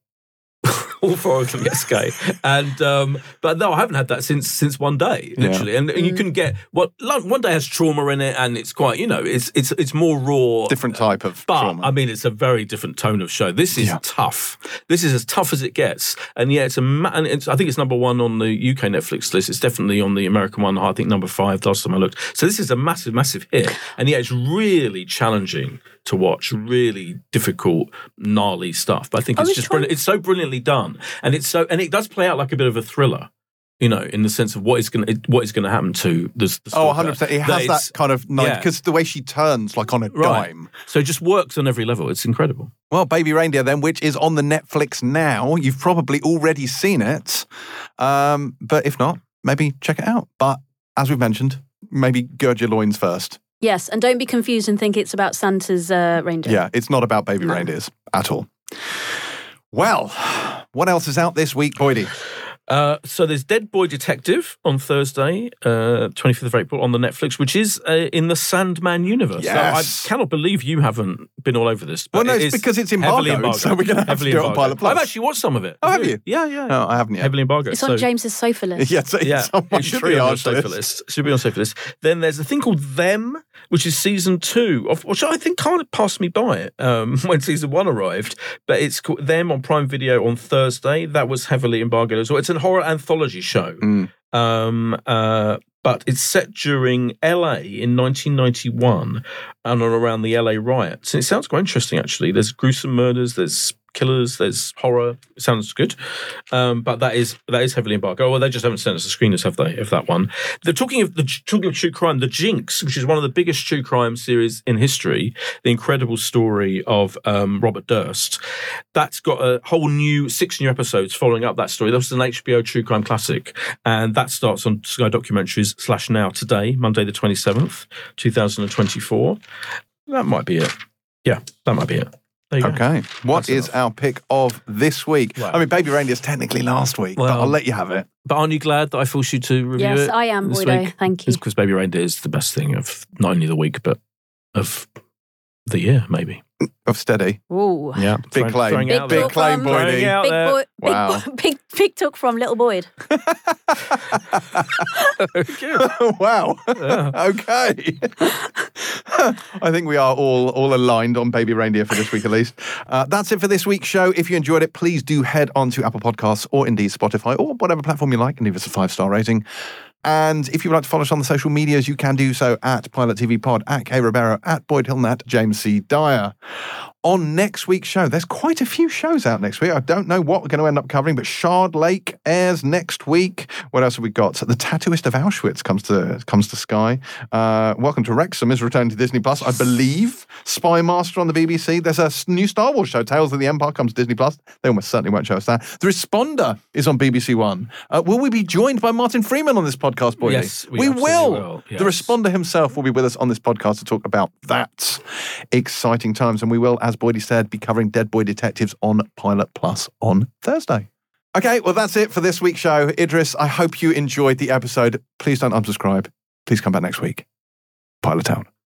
all 4 of them, yes, Kay. And but no, I haven't had that since one day, literally. And you can get one day has trauma in it, and it's quite, you know, it's more raw, different type of trauma. I mean, it's a very different tone of show. This is tough. This is as tough as it gets, and yeah, I think it's number 1 on the UK Netflix list. It's definitely on the American one. I think number 5 last time I looked. So this is a massive, massive hit, and yeah, it's really challenging to watch, really difficult, gnarly stuff. But I think it's just brilliant. It's so brilliantly done, and it does play out like a bit of a thriller, you know, in the sense of what is going to happen to the stalker. 100%. It has that kind of because the way she turns like on a dime. So it just works on every level. It's incredible. Well, Baby Reindeer then, which is on the Netflix now. You've probably already seen it, but if not, maybe check it out. But as we've mentioned, maybe gird your loins first. Yes, and don't be confused and think it's about Santa's reindeer. Yeah, it's not about baby reindeers at all. Well, what else is out this week, Boydie? So there's Dead Boy Detective on Thursday, 25th of April on the Netflix, which is in the Sandman universe. Yes. So I cannot believe you haven't been all over this. Well, no, it's because it's embargoed, so we're going to have to do it on Pilot Plus. I've actually watched some of it. Oh, have you? Yeah. No, I haven't yet. Heavily embargoed. It's on James's sofa list. Yes, it's on my should be on your sofa list. Should be on sofa list. Then there's a thing called Them, which is season 2, of which I think kind of passed me by when season 1 arrived. But it's called Them on Prime Video on Thursday. That was heavily embargoed as well. It's a horror anthology show. But it's set during LA in 1991 and around the LA riots. And it sounds quite interesting, actually. There's gruesome murders, there's killers, there's horror. It sounds good. But that is heavily embargoed. Oh, well, they just haven't sent us the screeners, have they, of that one? They're talking of true crime, The Jinx, which is one of the biggest true crime series in history, the incredible story of Robert Durst. That's got a whole 6 new episodes following up that story. That was an HBO true crime classic. And that starts on Sky Documentaries /Now today, Monday the 27th, 2024. That might be it. Yeah, that might be it. Okay. What is our pick of this week? Well, I mean, Baby Reindeer's technically last week, but I'll let you have it. But aren't you glad that I forced you to review it? Yes, I am, Boydo. Thank you. It's because Baby Reindeer is the best thing of not only the week, but of the year, maybe. Of Steady. Ooh. Yeah. Big claim. Big claim, Boydie. Wow. Big talk from Little Boyd. Wow. Yeah. Okay. I think we are all aligned on Baby Reindeer for this week at least. That's it for this week's show. If you enjoyed it, please do head on to Apple Podcasts or indeed Spotify or whatever platform you like and leave us a 5-star rating. And if you would like to follow us on the social medias, you can do so at Pilot TV Pod, at Kay Ribeiro, at Boyd Hilton, at James C. Dyer. On next week's show, there's quite a few shows out next week. I don't know what we're going to end up covering, but Shard Lake airs next week. What else have we got? The Tattooist of Auschwitz comes to Sky. Welcome to Wrexham is returning to Disney Plus, I believe. Spy Master on the BBC. There's a new Star Wars show, Tales of the Empire, comes to Disney Plus. They almost certainly won't show us that. The Responder is on BBC One. Will we be joined by Martin Freeman on this podcast, Boydie? Yes, we will. Yes. The Responder himself will be with us on this podcast to talk about that. Exciting times, and we will, as Boydie said, be covering Dead Boy Detectives on Pilot Plus on Thursday. Okay, well, that's it for this week's show. Idris, I hope you enjoyed the episode. Please don't unsubscribe. Please come back next week. Pilot out.